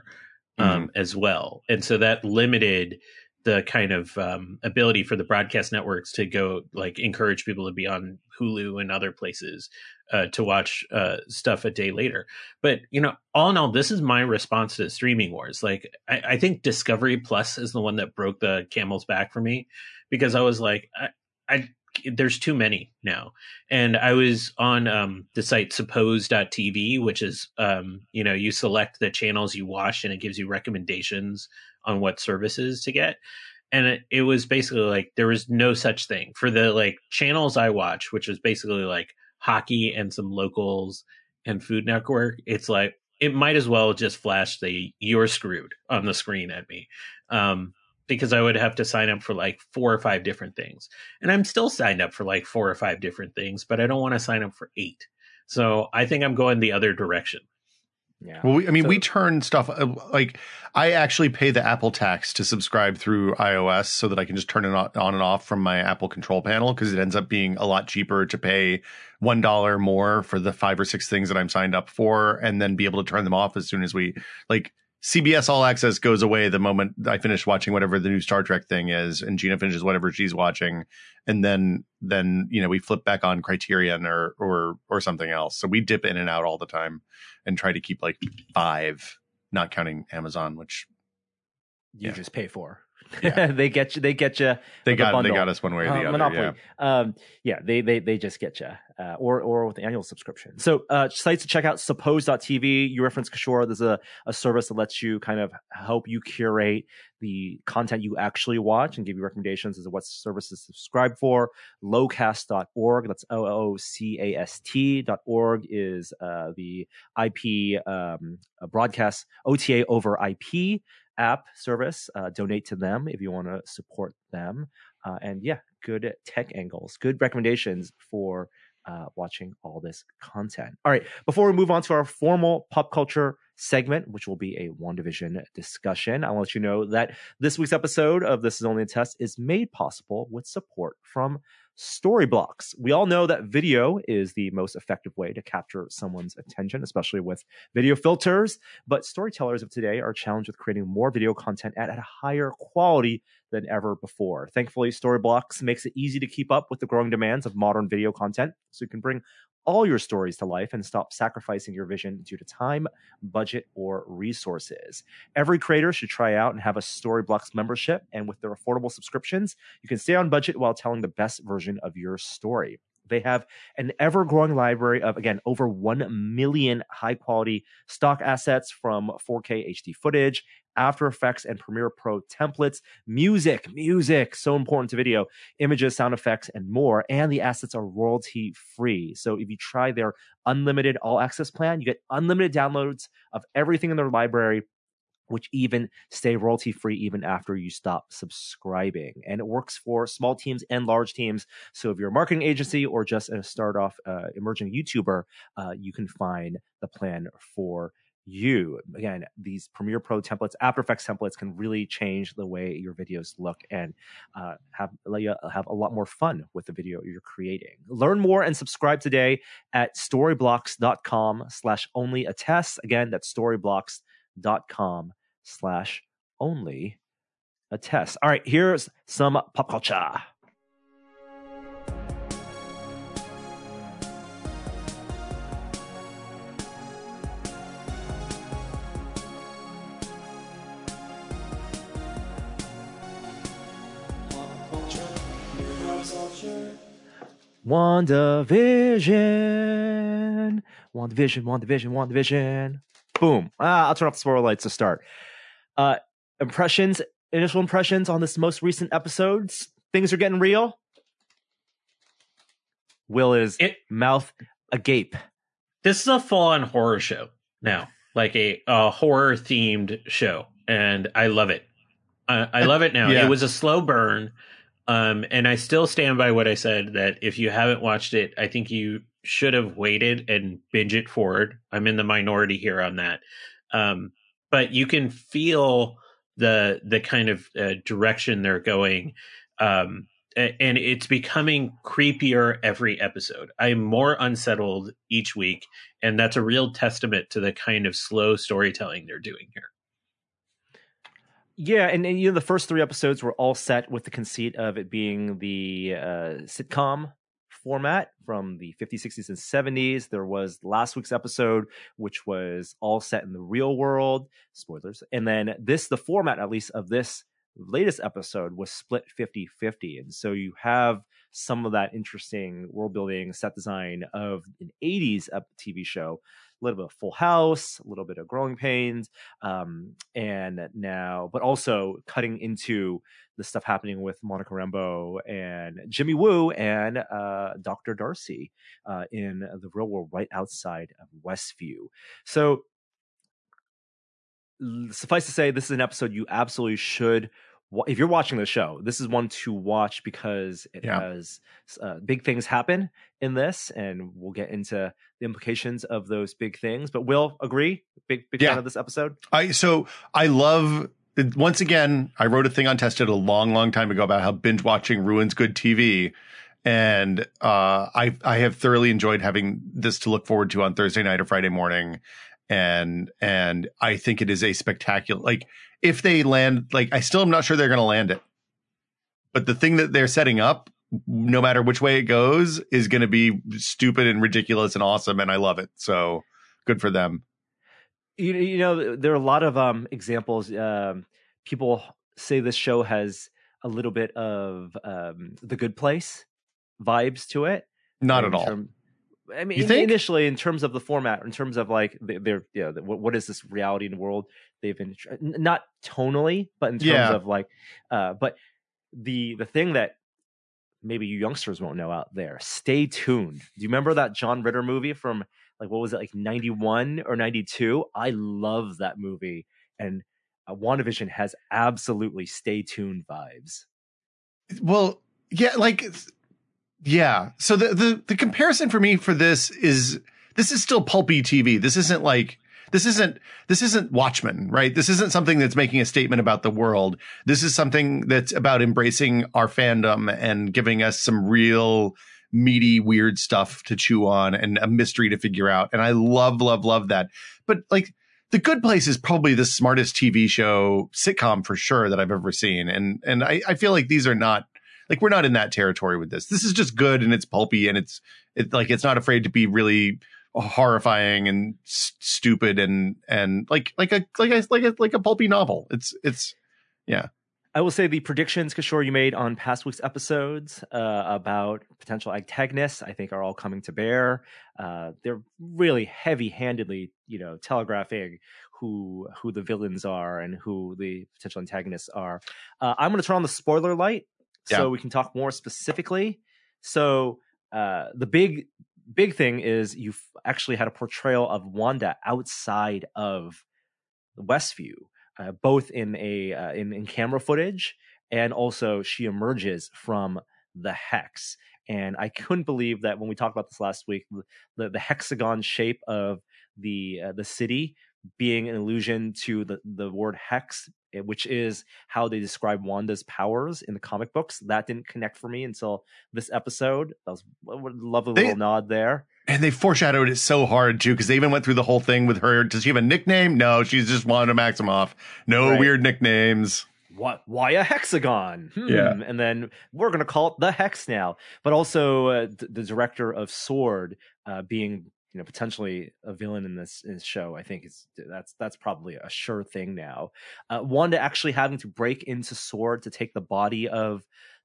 as well. And so that limited the kind of ability for the broadcast networks to go encourage people to be on Hulu and other places to watch stuff a day later. But, all in all, this is my response to streaming wars. I think Discovery Plus is the one that broke the camel's back for me, because I was like, there's too many now. And I was on the site suppose.tv, which is, you select the channels you watch and it gives you recommendations on what services to get. And it was basically there was no such thing for the channels I watch, which is basically hockey and some locals and Food Network. It's it might as well just flash the "you're screwed" on the screen at me. Because I would have to sign up for 4 or 5 different things. And I'm still signed up for 4 or 5 different things, but I don't want to sign up for 8. So I think I'm going the other direction. Yeah. Well, we turn stuff I actually pay the Apple tax to subscribe through iOS so that I can just turn it on and off from my Apple control panel, because it ends up being a lot cheaper to pay $1 more for the 5 or 6 things that I'm signed up for, and then be able to turn them off as soon as we CBS All Access goes away the moment I finish watching whatever the new Star Trek thing is, and Gina finishes whatever she's watching, and then we flip back on Criterion or something else. So we dip in and out all the time and try to keep 5, not counting Amazon, which you just pay for. Yeah. They get you. They got us one way or the other. Monopoly. Yeah. They just get you, or with the annual subscription. So sites to check out: suppose.tv. You reference Kishore. There's a service that lets you kind of help you curate the content you actually watch and give you recommendations as to what services to subscribe for. Locast.org. That's LOCAST.org is the IP broadcast OTA over IP app service. Donate to them if you want to support them. And good tech angles, good recommendations for watching all this content. All right, before we move on to our formal pop culture segment, which will be a WandaVision discussion, I want to let you know that this week's episode of This Is Only a Test is made possible with support from Storyblocks. We all know that video is the most effective way to capture someone's attention, especially with video filters. But storytellers of today are challenged with creating more video content at a higher quality than ever before. Thankfully, Storyblocks makes it easy to keep up with the growing demands of modern video content, so you can bring all your stories to life and stop sacrificing your vision due to time, budget, or resources. Every creator should try out and have a Storyblocks membership, and with their affordable subscriptions, you can stay on budget while telling the best version of your story. They have an ever-growing library of, again, over 1 million high-quality stock assets, from 4K HD footage, After Effects and Premiere Pro templates, music, so important to video, images, sound effects, and more. And the assets are royalty-free. So if you try their unlimited all-access plan, you get unlimited downloads of everything in their library, which even stay royalty-free even after you stop subscribing. And it works for small teams and large teams. So if you're a marketing agency or just a start-off emerging YouTuber, you can find the plan for you. Again, these Premiere Pro templates, After Effects templates can really change the way your videos look and let you have a lot more fun with the video you're creating. Learn more and subscribe today at storyblocks.com/onlyattest. Again, that's storyblocks.com/onlyattest. All right, here's some pop culture. WandaVision. WandaVision. Boom. I'll turn off the spoiler lights to start. Initial impressions on this most recent episodes. Things are getting real. Will is mouth agape. This is a full-on horror show now, like a horror-themed show, and I love it. I love it now. Yeah. It was a slow burn, and I still stand by what I said, that if you haven't watched it, I think you should have waited and binge it forward. I'm in the minority here on that. But you can feel the kind of direction they're going. And it's becoming creepier every episode. I'm more unsettled each week, and that's a real testament to the kind of slow storytelling they're doing here. Yeah, and you know, the first 3 episodes were all set with the conceit of it being the sitcom format from the 50s, 60s, and 70s. There was last week's episode, which was all set in the real world. Spoilers. And then the format, at least, of this latest episode was split 50-50. And so you have some of that interesting world building, set design of an 80s TV show, a little bit of Full House, a little bit of Growing Pains, and now, but also cutting into the stuff happening with Monica Rambeau and Jimmy Woo and Dr. Darcy in the real world right outside of Westview. So suffice to say, this is an episode you absolutely should. If you're watching the show, this is one to watch because it has big things happen in this, and we'll get into the implications of those big things. But Will, agree? Big fan of this episode. I love. Once again, I wrote a thing on Tested a long time ago about how binge watching ruins good TV, and I have thoroughly enjoyed having this to look forward to on Thursday night or Friday morning. And I think it is a spectacular, like, if they land, like, I still am not sure they're going to land it, but the thing that they're setting up, no matter which way it goes, is going to be stupid and ridiculous and awesome. And I love it. So good for them. You know, there are a lot of examples. People say this show has a little bit of The Good Place vibes to it. Not at all. I mean, initially, in terms of the format, in terms of like what is this reality in the world? They've been not tonally, but in terms of like, but the thing that maybe you youngsters won't know out there, Stay Tuned. Do you remember that John Ritter movie from like, what was it, like 91 or 92? I love that movie, and WandaVision has absolutely Stay Tuned vibes. Well, yeah, like. Yeah. So the comparison for me for this is still pulpy TV. This isn't Watchmen, right? This isn't something that's making a statement about the world. This is something that's about embracing our fandom and giving us some real meaty, weird stuff to chew on and a mystery to figure out. And I love that. But like, The Good Place is probably the smartest TV show sitcom for sure that I've ever seen. And I feel like these are not, like, we're not in that territory with this. This is just good, and it's pulpy, and it's not afraid to be really horrifying and stupid and like a pulpy novel. It's yeah. I will say the predictions, Kishore, you made on past week's episodes about potential antagonists, I think, are all coming to bear. They're really heavy-handedly, telegraphing who the villains are and who the potential antagonists are. I'm going to turn on the spoiler light, so we can talk more specifically. So the big thing is you've actually had a portrayal of Wanda outside of Westview, both in in camera footage, and also she emerges from the hex. And I couldn't believe that when we talked about this last week, the hexagon shape of the city being an allusion to the word hex, which is how they describe Wanda's powers in the comic books. That didn't connect for me until this episode. That was a lovely little nod there. And they foreshadowed it so hard, too, because they even went through the whole thing with her. Does she have a nickname? No, she's just Wanda Maximoff. No weird nicknames. What? Why a hexagon? Yeah. And then we're going to call it the Hex now. But also the director of Sword being potentially a villain in this show, I think that's probably a sure thing now. Wanda actually having to break into Sword to take the body of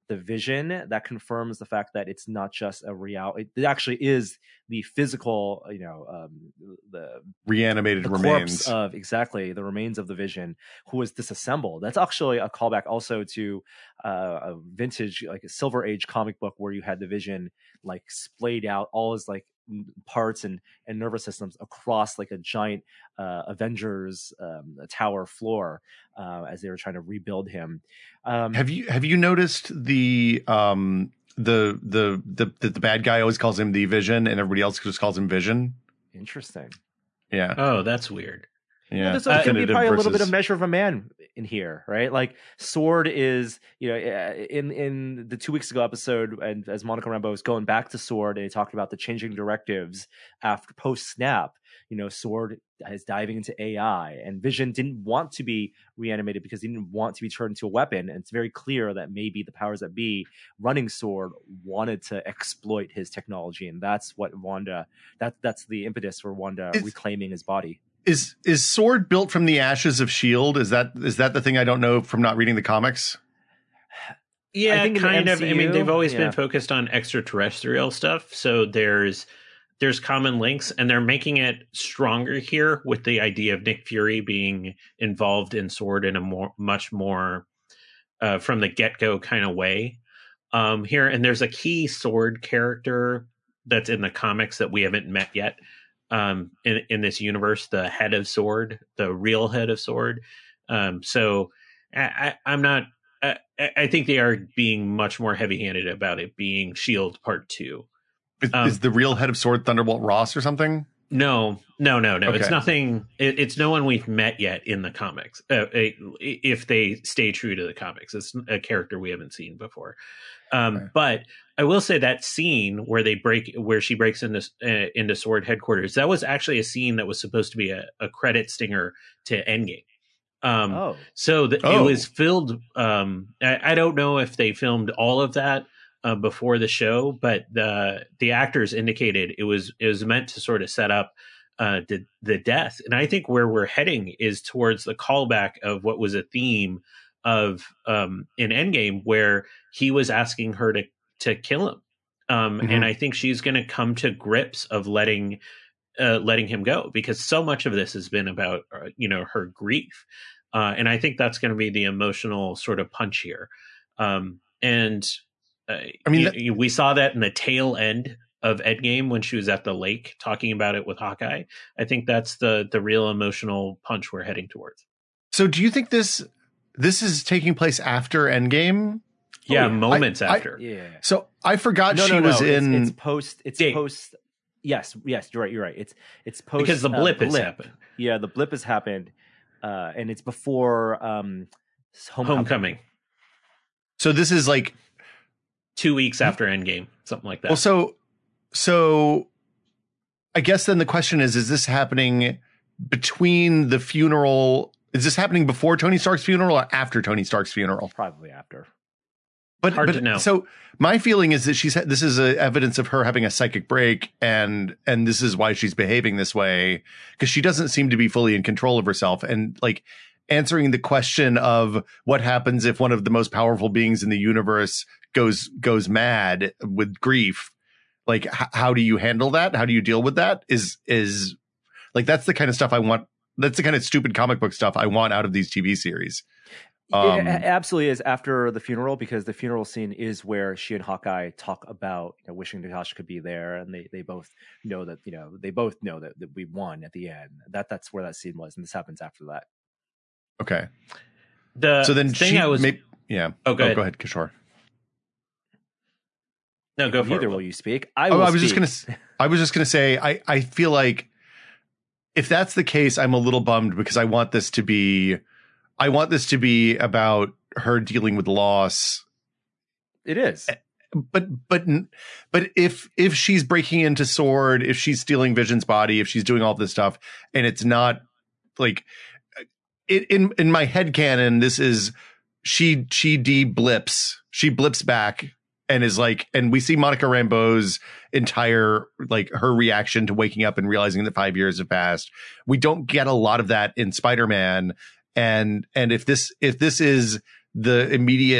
the Vision, that confirms the fact that it's not just a reality. It actually is the physical, the reanimated the remains of the remains of the Vision who was disassembled. That's actually a callback also to a vintage, like a Silver Age comic book where you had the Vision like splayed out all his like parts and nervous systems across like a giant Avengers tower floor as they were trying to rebuild him. Have you noticed the bad guy always calls him the Vision and everybody else just calls him Vision? Interesting. Yeah. Oh, that's weird. Yeah, there's going to be probably a little bit of Measure of a Man in here, right? Like Sword is, in the 2 weeks ago episode, and as Monica Rambeau was going back to Sword, and he talked about the changing directives after post snap. Sword is diving into AI, and Vision didn't want to be reanimated because he didn't want to be turned into a weapon. And it's very clear that maybe the powers that be running Sword wanted to exploit his technology, and that's what Wanda. That's the impetus for Wanda reclaiming his body. Is Sword built from the ashes of S.H.I.E.L.D.? Is that the thing I don't know from not reading the comics? Yeah, I think kind of. MCU, I mean, they've always been focused on extraterrestrial stuff, so there's common links, and they're making it stronger here with the idea of Nick Fury being involved in Sword in a much more from the get-go kind of way here. And there's a key Sword character that's in the comics that we haven't met yet. In this universe, the head of Sword, the real head of Sword. So I'm not. I think they are being much more heavy-handed about it being S.H.I.E.L.D. Part 2. Is the real head of Sword Thunderbolt Ross or something? No. Okay. It's nothing. It's no one we've met yet in the comics. If they stay true to the comics, it's a character we haven't seen before. Okay. But I will say that scene where she breaks into Sword headquarters, that was actually a scene that was supposed to be a credit stinger to Endgame. It was filled. I don't know if they filmed all of that before the show, but the actors indicated it was meant to sort of set up the death. And I think where we're heading is towards the callback of what was a theme of in Endgame, where he was asking her to kill him. And I think she's going to come to grips of letting him go, because so much of this has been about, her grief. And I think that's going to be the emotional sort of punch here. We saw that in the tail end of Endgame when she was at the lake talking about it with Hawkeye. I think that's the real emotional punch we're heading towards. So do you think this is taking place after Endgame? Yeah, moments after. Yeah. So I forgot she was in. It's post. It's post. Yes, you're right. It's post because the blip has happened. Yeah, the blip has happened, and it's before Homecoming. So this is like 2 weeks after Endgame, something like that. Well, so I guess then the question is this happening between the funeral? Is this happening before Tony Stark's funeral or after Tony Stark's funeral? Probably after. But hard to know. So my feeling is that this is evidence of her having a psychic break, and this is why she's behaving this way, because she doesn't seem to be fully in control of herself. And like answering the question of what happens if one of the most powerful beings in the universe goes mad with grief, like how do you handle that? How do you deal with that? Is like that's the kind of stuff I want. That's the kind of stupid comic book stuff I want out of these TV series. It absolutely is after the funeral, because the funeral scene is where she and Hawkeye talk about wishing Natasha could be there, and they both know that that we won at the end. That's where that scene was, and this happens after that. Okay. Oh, go ahead, Kishore. No, go for Neither it. will you speak. I was just gonna say I feel like if that's the case, I'm a little bummed, because I want this to be about her dealing with loss. It is. But if she's breaking into Sword, if she's stealing Vision's body, if she's doing all this stuff, and it's not like in my headcanon, this is she blips back and is like, and we see Monica Rambeau's entire, like, her reaction to waking up and realizing that 5 years have passed. We don't get a lot of that in Spider-Man. And if this is the immediate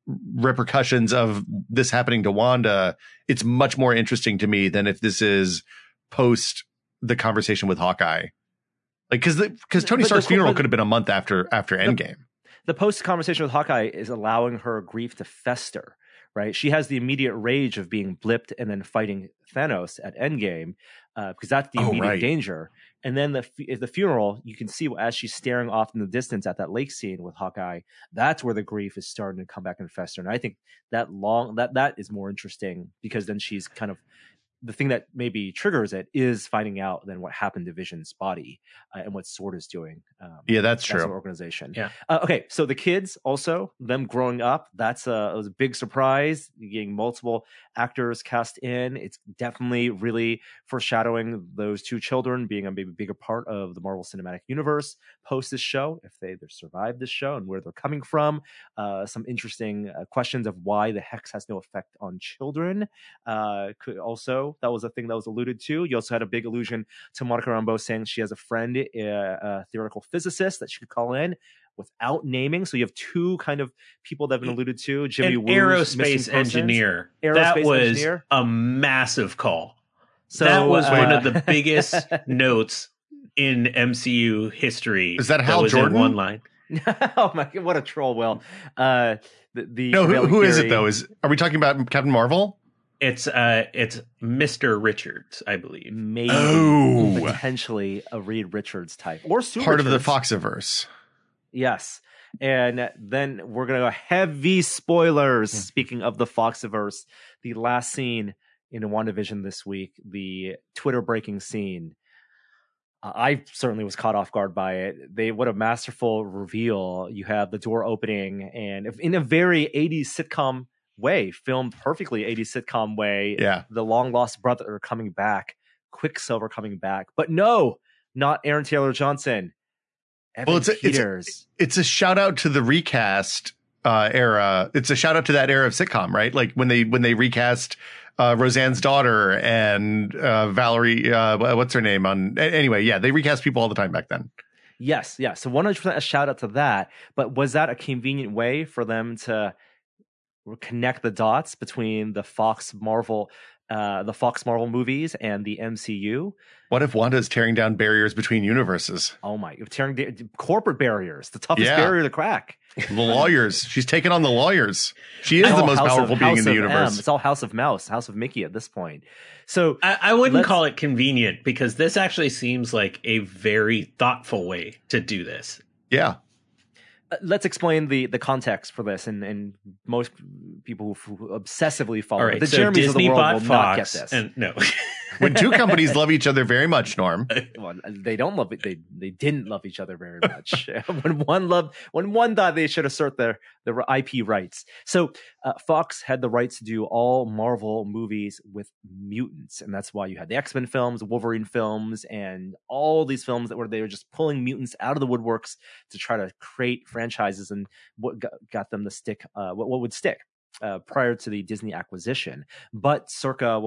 repercussions of this happening to Wanda, it's much more interesting to me than if this is post the conversation with Hawkeye. Like, because Tony Stark's funeral could have been a month after Endgame. The post conversation with Hawkeye is allowing her grief to fester, right? She has the immediate rage of being blipped and then fighting Thanos at Endgame, because that's the immediate danger. And then the funeral, you can see as she's staring off in the distance at that lake scene with Hawkeye, that's where the grief is starting to come back and fester. And I think that is more interesting, because then she's kind of, the thing that maybe triggers it is finding out then what happened to Vision's body and what SWORD is doing. That's true. As an organization. Yeah. Okay. So the kids also, them growing up, it was a big surprise. Getting multiple actors cast in. It's definitely really foreshadowing those two children being a maybe bigger part of the Marvel Cinematic Universe post this show, if they survived this show and where they're coming from. Some interesting questions of why the hex has no effect on children. Could also, that was a thing that was alluded to. You also had a big allusion to Monica Rambeau saying she has a friend, a theoretical physicist that she could call in without naming. So you have two kind of people that have been alluded to. Jimmy Woo's aerospace engineer. That was a massive call. So that was one of the biggest notes in MCU history. Is that Hal Jordan? In one line. Oh my God, what a troll! Will. Who is it though? Are we talking about Captain Marvel? It's Mr. Richards, I believe. Maybe potentially a Reed Richards type or Sue part Richards. of the Foxiverse. Yes. And then we're going to go heavy spoilers. Speaking of the Foxiverse, the last scene in WandaVision this week, the Twitter breaking scene. I certainly was caught off guard by it. What a masterful reveal. You have the door opening, and in a very 80s sitcom way, filmed perfectly 80s sitcom way. Yeah. The long lost brother coming back, Quicksilver coming back, but no, not Aaron Taylor Johnson. Evan Peters. It's a shout out to the recast era. It's a shout out to that era of sitcom, right? Like when they recast Roseanne's daughter and Valerie, what's her name anyway, yeah, they recast people all the time back then. Yes. So 100% a shout out to that. But was that a convenient way for them to connect the dots between the Fox Marvel movies and the MCU? What if Wanda is tearing down barriers between universes? Oh my, tearing down corporate barriers, the toughest barrier to crack. The lawyers. She's taking on the lawyers. She is the most powerful being in the universe. It's all House of Mouse, House of Mickey at this point. So I wouldn't call it convenient, because this actually seems like a very thoughtful way to do this. Yeah. Let's explain the context for this, and most people who obsessively follow right, the so Jeremys Disney of the world will Fox, not get this. And no. When two companies love each other very much, Norm. Well, they don't love it. They didn't love each other very much. when one thought they should assert their IP rights. So Fox had the rights to do all Marvel movies with mutants, and that's why you had the X-Men films, Wolverine films, and all these films that they were just pulling mutants out of the woodworks to try to create franchises, and what got them to stick. What would stick. Prior to the Disney acquisition, but circa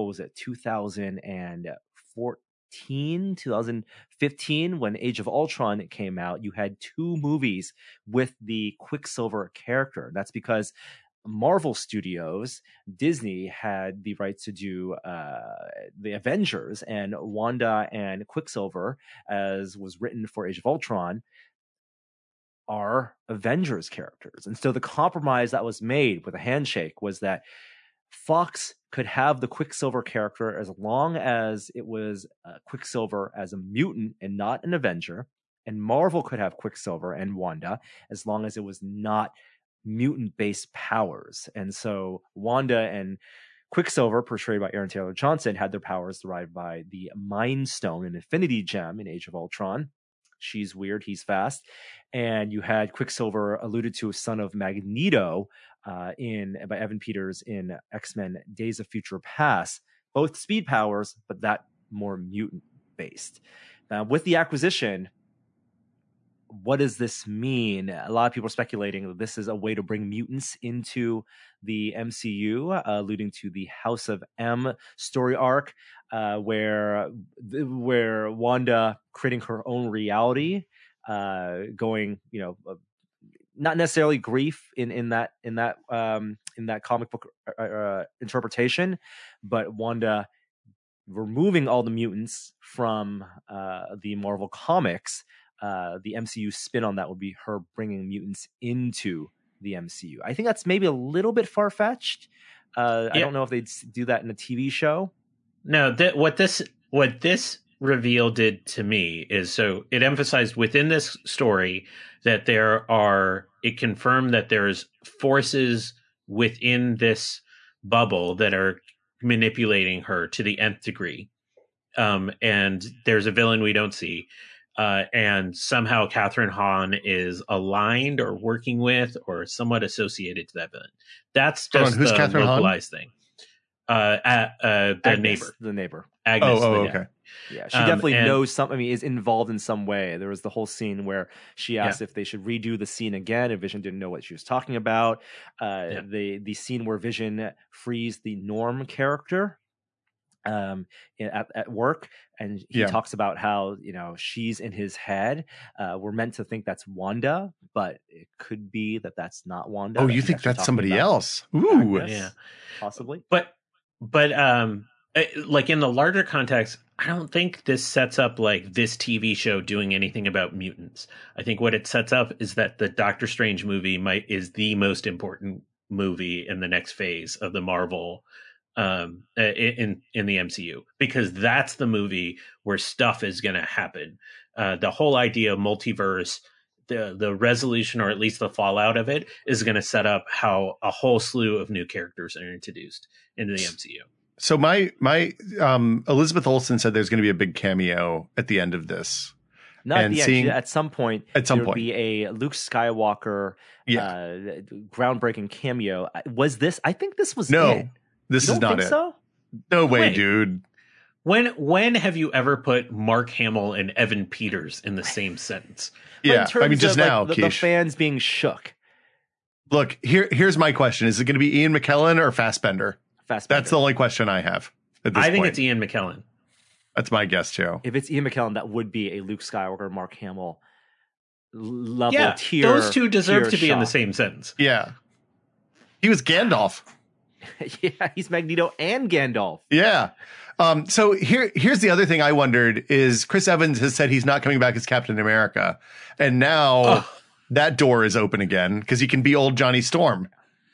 2014, 2015, when Age of Ultron came out, you had two movies with the Quicksilver character. That's because Marvel Studios, Disney had the rights to do the Avengers, and Wanda and Quicksilver, as was written for Age of Ultron, are Avengers characters. And so the compromise that was made with a handshake was that Fox could have the Quicksilver character as long as it was Quicksilver as a mutant and not an Avenger, and Marvel could have Quicksilver and Wanda as long as it was not mutant-based powers. And so Wanda and Quicksilver, portrayed by Aaron Taylor Johnson, had their powers derived by the Mind Stone, an Infinity Gem in Age of Ultron. She's weird, he's fast. And you had Quicksilver, alluded to, a son of Magneto, by Evan Peters in X-Men Days of Future Past. Both speed powers, but that more mutant based. Now, with the acquisition, what does this mean? A lot of people are speculating that this is a way to bring mutants into the MCU, alluding to the House of M story arc, where Wanda creating her own reality, going, not necessarily grief in that comic book interpretation, but Wanda removing all the mutants from the Marvel comics. The MCU spin on that would be her bringing mutants into the MCU. I think that's maybe a little bit far-fetched. I don't know if they'd do that in a TV show. No, what this reveal did to me is, so it emphasized within this story that it confirmed that there's forces within this bubble that are manipulating her to the nth degree. And there's a villain we don't see. And somehow Catherine Hahn is aligned or working with or somewhat associated to that villain. That's just the Catherine localized Hahn? thing. The Agnes, neighbor. The neighbor. Agnes. Okay. Yeah, she definitely knows something. I mean, is involved in some way. There was the whole scene where she asked if they should redo the scene again, and Vision didn't know what she was talking about. The scene where Vision frees the Norm character at work, and he talks about how, you know, she's in his head. We're meant to think that's Wanda, but it could be that that's not Wanda. Oh, you think that's somebody else? Ooh, Agnes, possibly. But like in the larger context, I don't think this sets up like this TV show doing anything about mutants. I think what it sets up is that the Doctor Strange movie is the most important movie in the next phase of the Marvel in the MCU, because that's the movie where stuff is going to happen. The whole idea of multiverse, the resolution, or at least the fallout of it, is going to set up how a whole slew of new characters are introduced into the MCU. So my Elizabeth Olsen said there's going to be a big cameo at the end of this. Not at the end. At some point, there'll be a Luke Skywalker groundbreaking cameo. Was this? I think this was it. This is not it. So? No way, dude. When have you ever put Mark Hamill and Evan Peters in the same sentence? Yeah, I mean, just now, the fans being shook. Look, here's my question: is it going to be Ian McKellen or Fassbender? Fassbender. That's the only question I have at this point. I think it's Ian McKellen. That's my guess too. If it's Ian McKellen, that would be a Luke Skywalker, Mark Hamill level tier. Those two deserve to be shot. in the same sentence. Yeah, he was Gandalf. Yeah, he's Magneto and Gandalf. Yeah. So here's the other thing I wondered is Chris Evans has said he's not coming back as Captain America, and now that door is open again because he can be old Johnny Storm.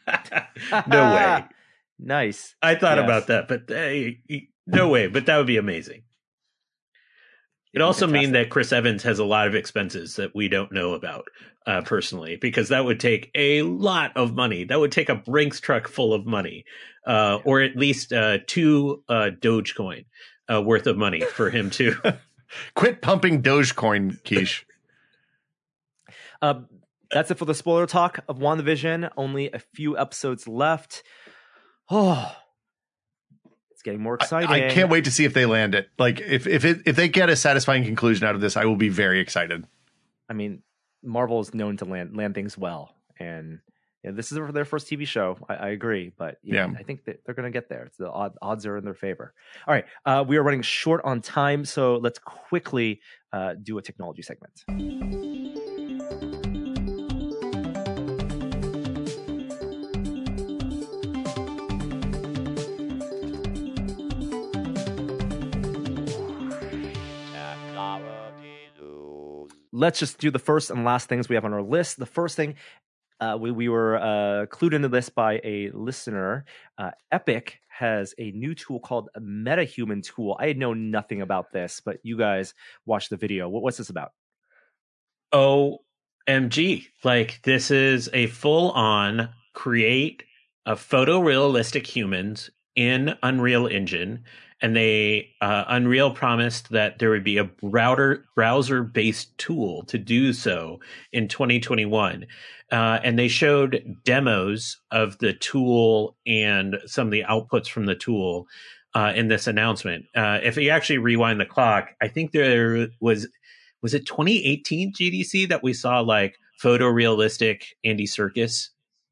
No way. Nice. I thought about that, but no way. But that would be amazing. It also means that Chris Evans has a lot of expenses that we don't know about personally, because that would take a lot of money. That would take a Brinks truck full of money, or at least 2 Dogecoin worth of money for him to quit pumping Dogecoin, Quiche. That's it for the spoiler talk of WandaVision. Only a few episodes left. Oh, it's getting more exciting. I can't wait to see if they land it. Like if they get a satisfying conclusion out of this, I will be very excited. I mean, Marvel is known to land things well, and this is their first TV show. I agree, but I think that they're going to get there. The odds are in their favor. All right, we are running short on time, so let's quickly do a technology segment. Let's just do the first and last things we have on our list. The first thing, we were clued into this by a listener. Epic has a new tool called a MetaHuman tool. I had known nothing about this, but you guys watched the video. What's this about? OMG. Like, this is a full-on create a photorealistic humans in Unreal Engine. And they Unreal promised that there would be a browser-based tool to do so in 2021. And they showed demos of the tool and some of the outputs from the tool in this announcement. If you actually rewind the clock, I think there was it 2018 GDC that we saw like photorealistic Andy Serkis?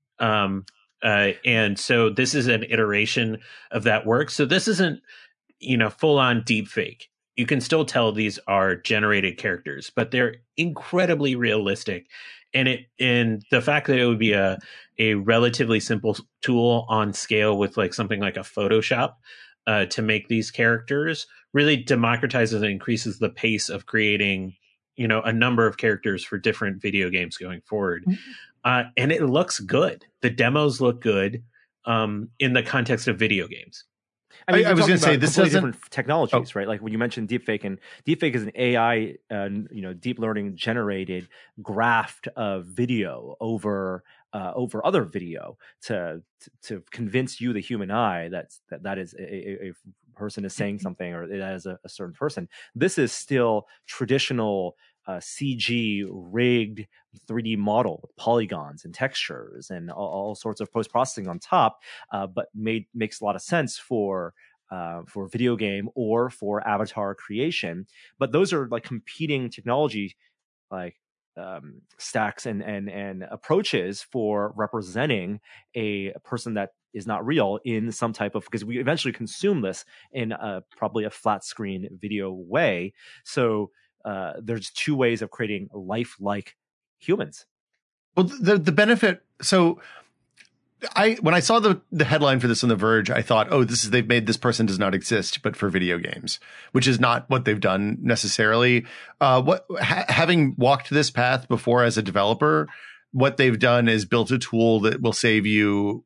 And so this is an iteration of that work. So this isn't, full on deep fake. You can still tell these are generated characters, but they're incredibly realistic. And the fact that it would be a relatively simple tool on scale with like something like a Photoshop to make these characters really democratizes and increases the pace of creating, a number of characters for different video games going forward. And it looks good. The demos look good in the context of video games. I mean, I was going to say, this completely doesn't... different technologies, right? Like when you mentioned deepfake, and deepfake is an AI, deep learning generated graft of video over other video to convince you, the human eye, that is a person is saying something, or that is a certain person. This is still traditional CG rigged 3D model with polygons and textures and all sorts of post-processing on top, but makes a lot of sense for video game or for avatar creation. But those are like competing technology, like stacks and approaches for representing a person that is not real in some type of, because we eventually consume this in probably a flat screen video way. So there's two ways of creating lifelike humans. Well, the benefit. So when I saw the headline for this on The Verge, I thought, oh, they've made this person does not exist, but for video games, which is not what they've done necessarily. Having walked this path before as a developer, what they've done is built a tool that will save you,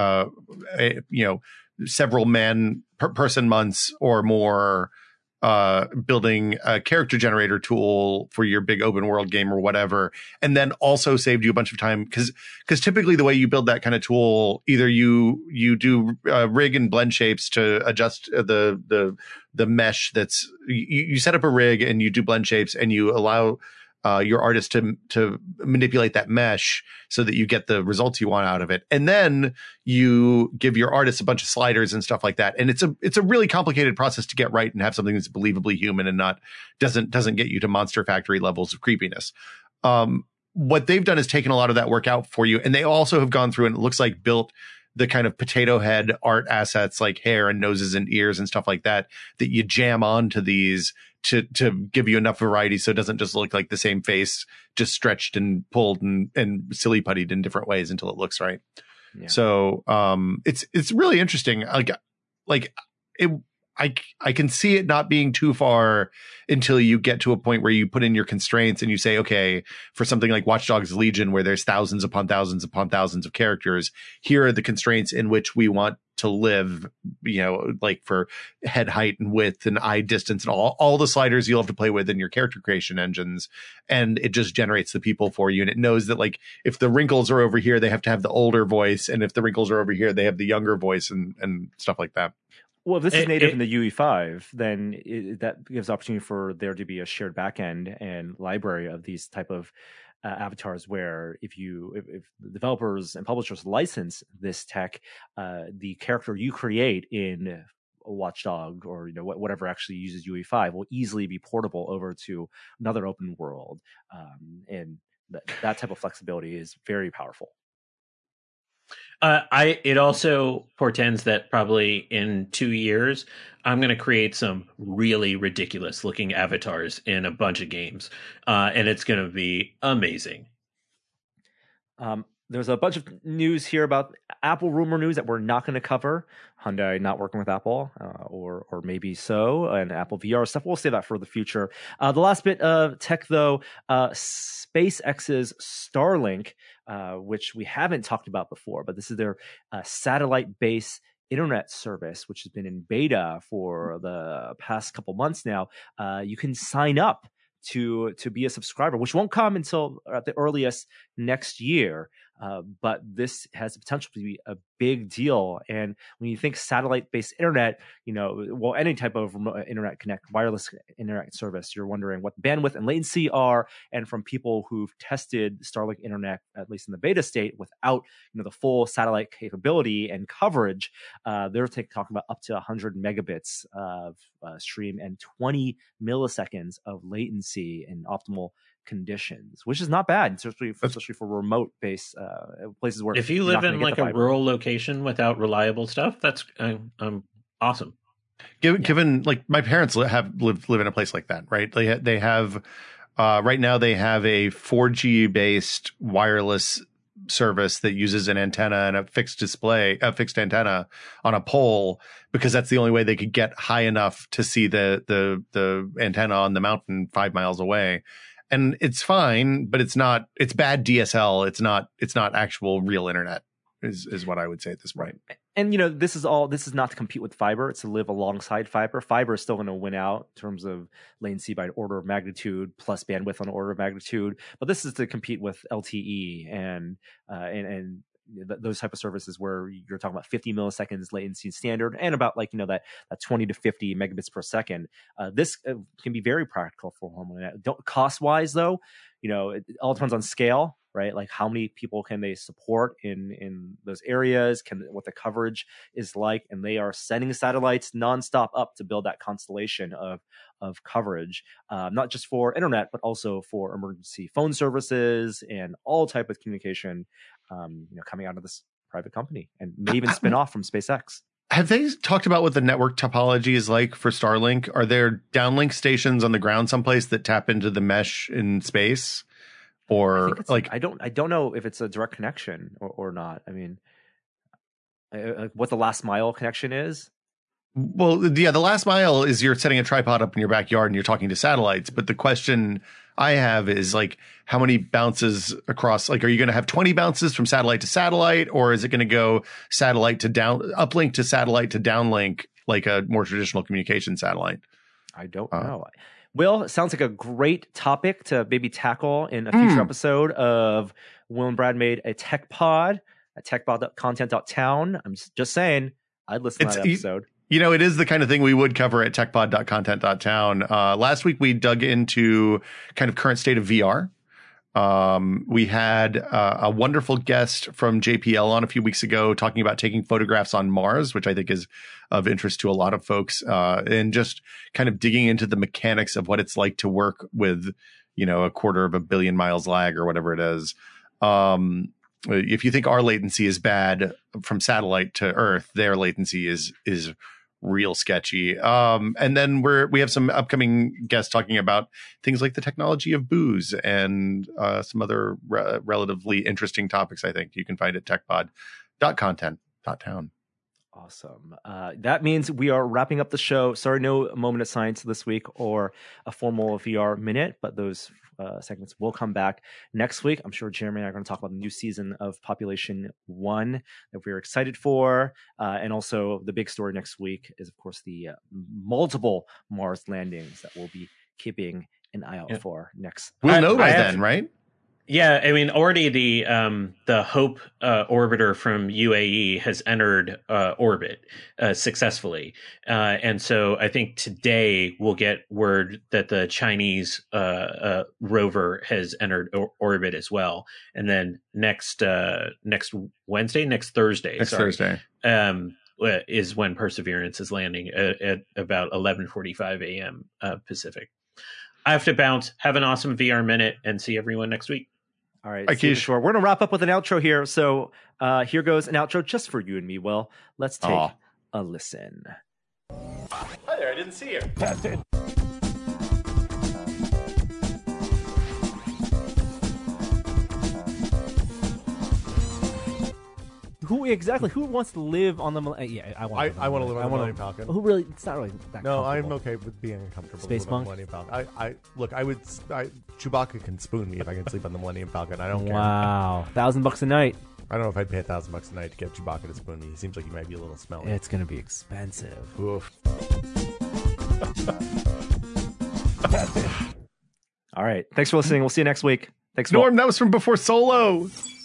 several person months or more, building a character generator tool for your big open world game or whatever, and then also saved you a bunch of time because typically the way you build that kind of tool, either you do rig and blend shapes to adjust the mesh that's you set up a rig and you do blend shapes and you allow your artist to manipulate that mesh so that you get the results you want out of it. And then you give your artist a bunch of sliders and stuff like that. And it's a really complicated process to get right and have something that's believably human and doesn't get you to Monster Factory levels of creepiness. What they've done is taken a lot of that work out for you. And they also have gone through and it looks like built the kind of potato head art assets like hair and noses and ears and stuff like that you jam onto these to give you enough variety so it doesn't just look like the same face, just stretched and pulled and silly puttied in different ways until it looks right. Yeah. So it's really interesting. I can see it not being too far until you get to a point where you put in your constraints and you say, okay, for something like Watch Dogs Legion, where there's thousands upon thousands upon thousands of characters, here are the constraints in which we want to live, like for head height and width and eye distance and all the sliders you'll have to play with in your character creation engines. And it just generates the people for you. And it knows that like, if the wrinkles are over here, they have to have the older voice. And if the wrinkles are over here, they have the younger voice and stuff like that. Well, if this is native in the UE5, then that gives opportunity for there to be a shared backend and library of these type of avatars, where if the developers and publishers license this tech, the character you create in Watchdog or whatever actually uses UE5 will easily be portable over to another open world, and that type of flexibility is very powerful. It also portends that probably in 2 years, I'm going to create some really ridiculous looking avatars in a bunch of games. And it's going to be amazing. There's a bunch of news here about Apple rumor news that we're not going to cover. Hyundai not working with Apple, or maybe so, and Apple VR stuff. We'll save that for the future. The last bit of tech, though, SpaceX's Starlink, which we haven't talked about before, but this is their satellite-based internet service, which has been in beta for the past couple months now. You can sign up to be a subscriber, which won't come until at the earliest next year. But this has the potential to be a big deal. And when you think satellite-based internet, any type of remote internet wireless internet service, you're wondering what bandwidth and latency are. And from people who've tested Starlink internet, at least in the beta state, without the full satellite capability and coverage, they're talking about up to 100 megabits of stream and 20 milliseconds of latency in optimal conditions, which is not bad, especially for remote based places where if you live in like a rural location without reliable stuff, that's awesome. Given like my parents live in a place like that, right? They have Right now they have a 4G based wireless service that uses an antenna and a fixed antenna on a pole, because that's the only way they could get high enough to see the antenna on the mountain 5 miles away. And it's fine, but it's bad DSL. It's not actual real internet is what I would say at this point. Right. And, this is not to compete with fiber. It's to live alongside fiber. Fiber is still going to win out in terms of latency by an order of magnitude plus bandwidth on an order of magnitude. But this is to compete with LTE and those type of services where you're talking about 50 milliseconds latency standard and about that 20 to 50 megabits per second. This can be very practical for home internet. Cost wise though, it all depends on scale, right? Like how many people can they support in those areas? What the coverage is like, and they are sending satellites nonstop up to build that constellation of coverage, not just for internet, but also for emergency phone services and all type of communication, coming out of this private company and may even spin off from SpaceX. Have they talked about what the network topology is like for Starlink? Are there downlink stations on the ground someplace that tap into the mesh in space? Or I don't know if it's a direct connection or not. I mean, what the last mile connection is. Well, yeah, the last mile is you're setting a tripod up in your backyard and you're talking to satellites. But the question I have is how many bounces across, are you going to have 20 bounces from satellite to satellite, or is it going to go satellite to uplink to satellite to downlink like a more traditional communication satellite? I don't know. Will, it sounds like a great topic to maybe tackle in a future episode of Will and Brad Made a Tech Pod at techpod.content.town. I'm just saying, I'd listen to that episode. It is the kind of thing we would cover at techpod.content.town. Last week, we dug into kind of current state of VR. We had a wonderful guest from JPL on a few weeks ago talking about taking photographs on Mars, which I think is of interest to a lot of folks, and just kind of digging into the mechanics of what it's like to work with, a 250 million miles lag or whatever it is. If you think our latency is bad from satellite to Earth, their latency is real sketchy. And then we have some upcoming guests talking about things like the technology of booze and some other relatively interesting topics. I think you can find at techpod.content.town. Awesome. That means we are wrapping up the show. Sorry, no moment of science this week or a formal VR minute, but those segments will come back next week. I'm sure Jeremy and I are going to talk about the new season of Population 1 that we're excited for. And also the big story next week is, of course, the multiple Mars landings that we'll be keeping an eye out for next. We'll know by then, right? Yeah, I mean, already the Hope orbiter from UAE has entered orbit successfully, and so I think today we'll get word that the Chinese rover has entered orbit as well, and then next Thursday, is when Perseverance is landing at about 11:45 a.m. Pacific. I have to bounce. Have an awesome VR minute, and see everyone next week. All right, sure. We're going to wrap up with an outro here. So here goes an outro just for you and me, Will. Let's take a listen. Hi there, I didn't see you. Tested. Who wants to live on the I want to live on the Millennium Falcon. Who really? It's not really that. No, I'm okay with being uncomfortable. Space Monk. Millennium Falcon. Chewbacca can spoon me if I can sleep on the Millennium Falcon. I don't care. Wow, $1,000 a night. I don't know if I'd pay $1,000 a night to get Chewbacca to spoon me. He seems like he might be a little smelly. It's going to be expensive. Oof. All right. Thanks for listening. We'll see you next week. Thanks, Norm. That was from Before Solo.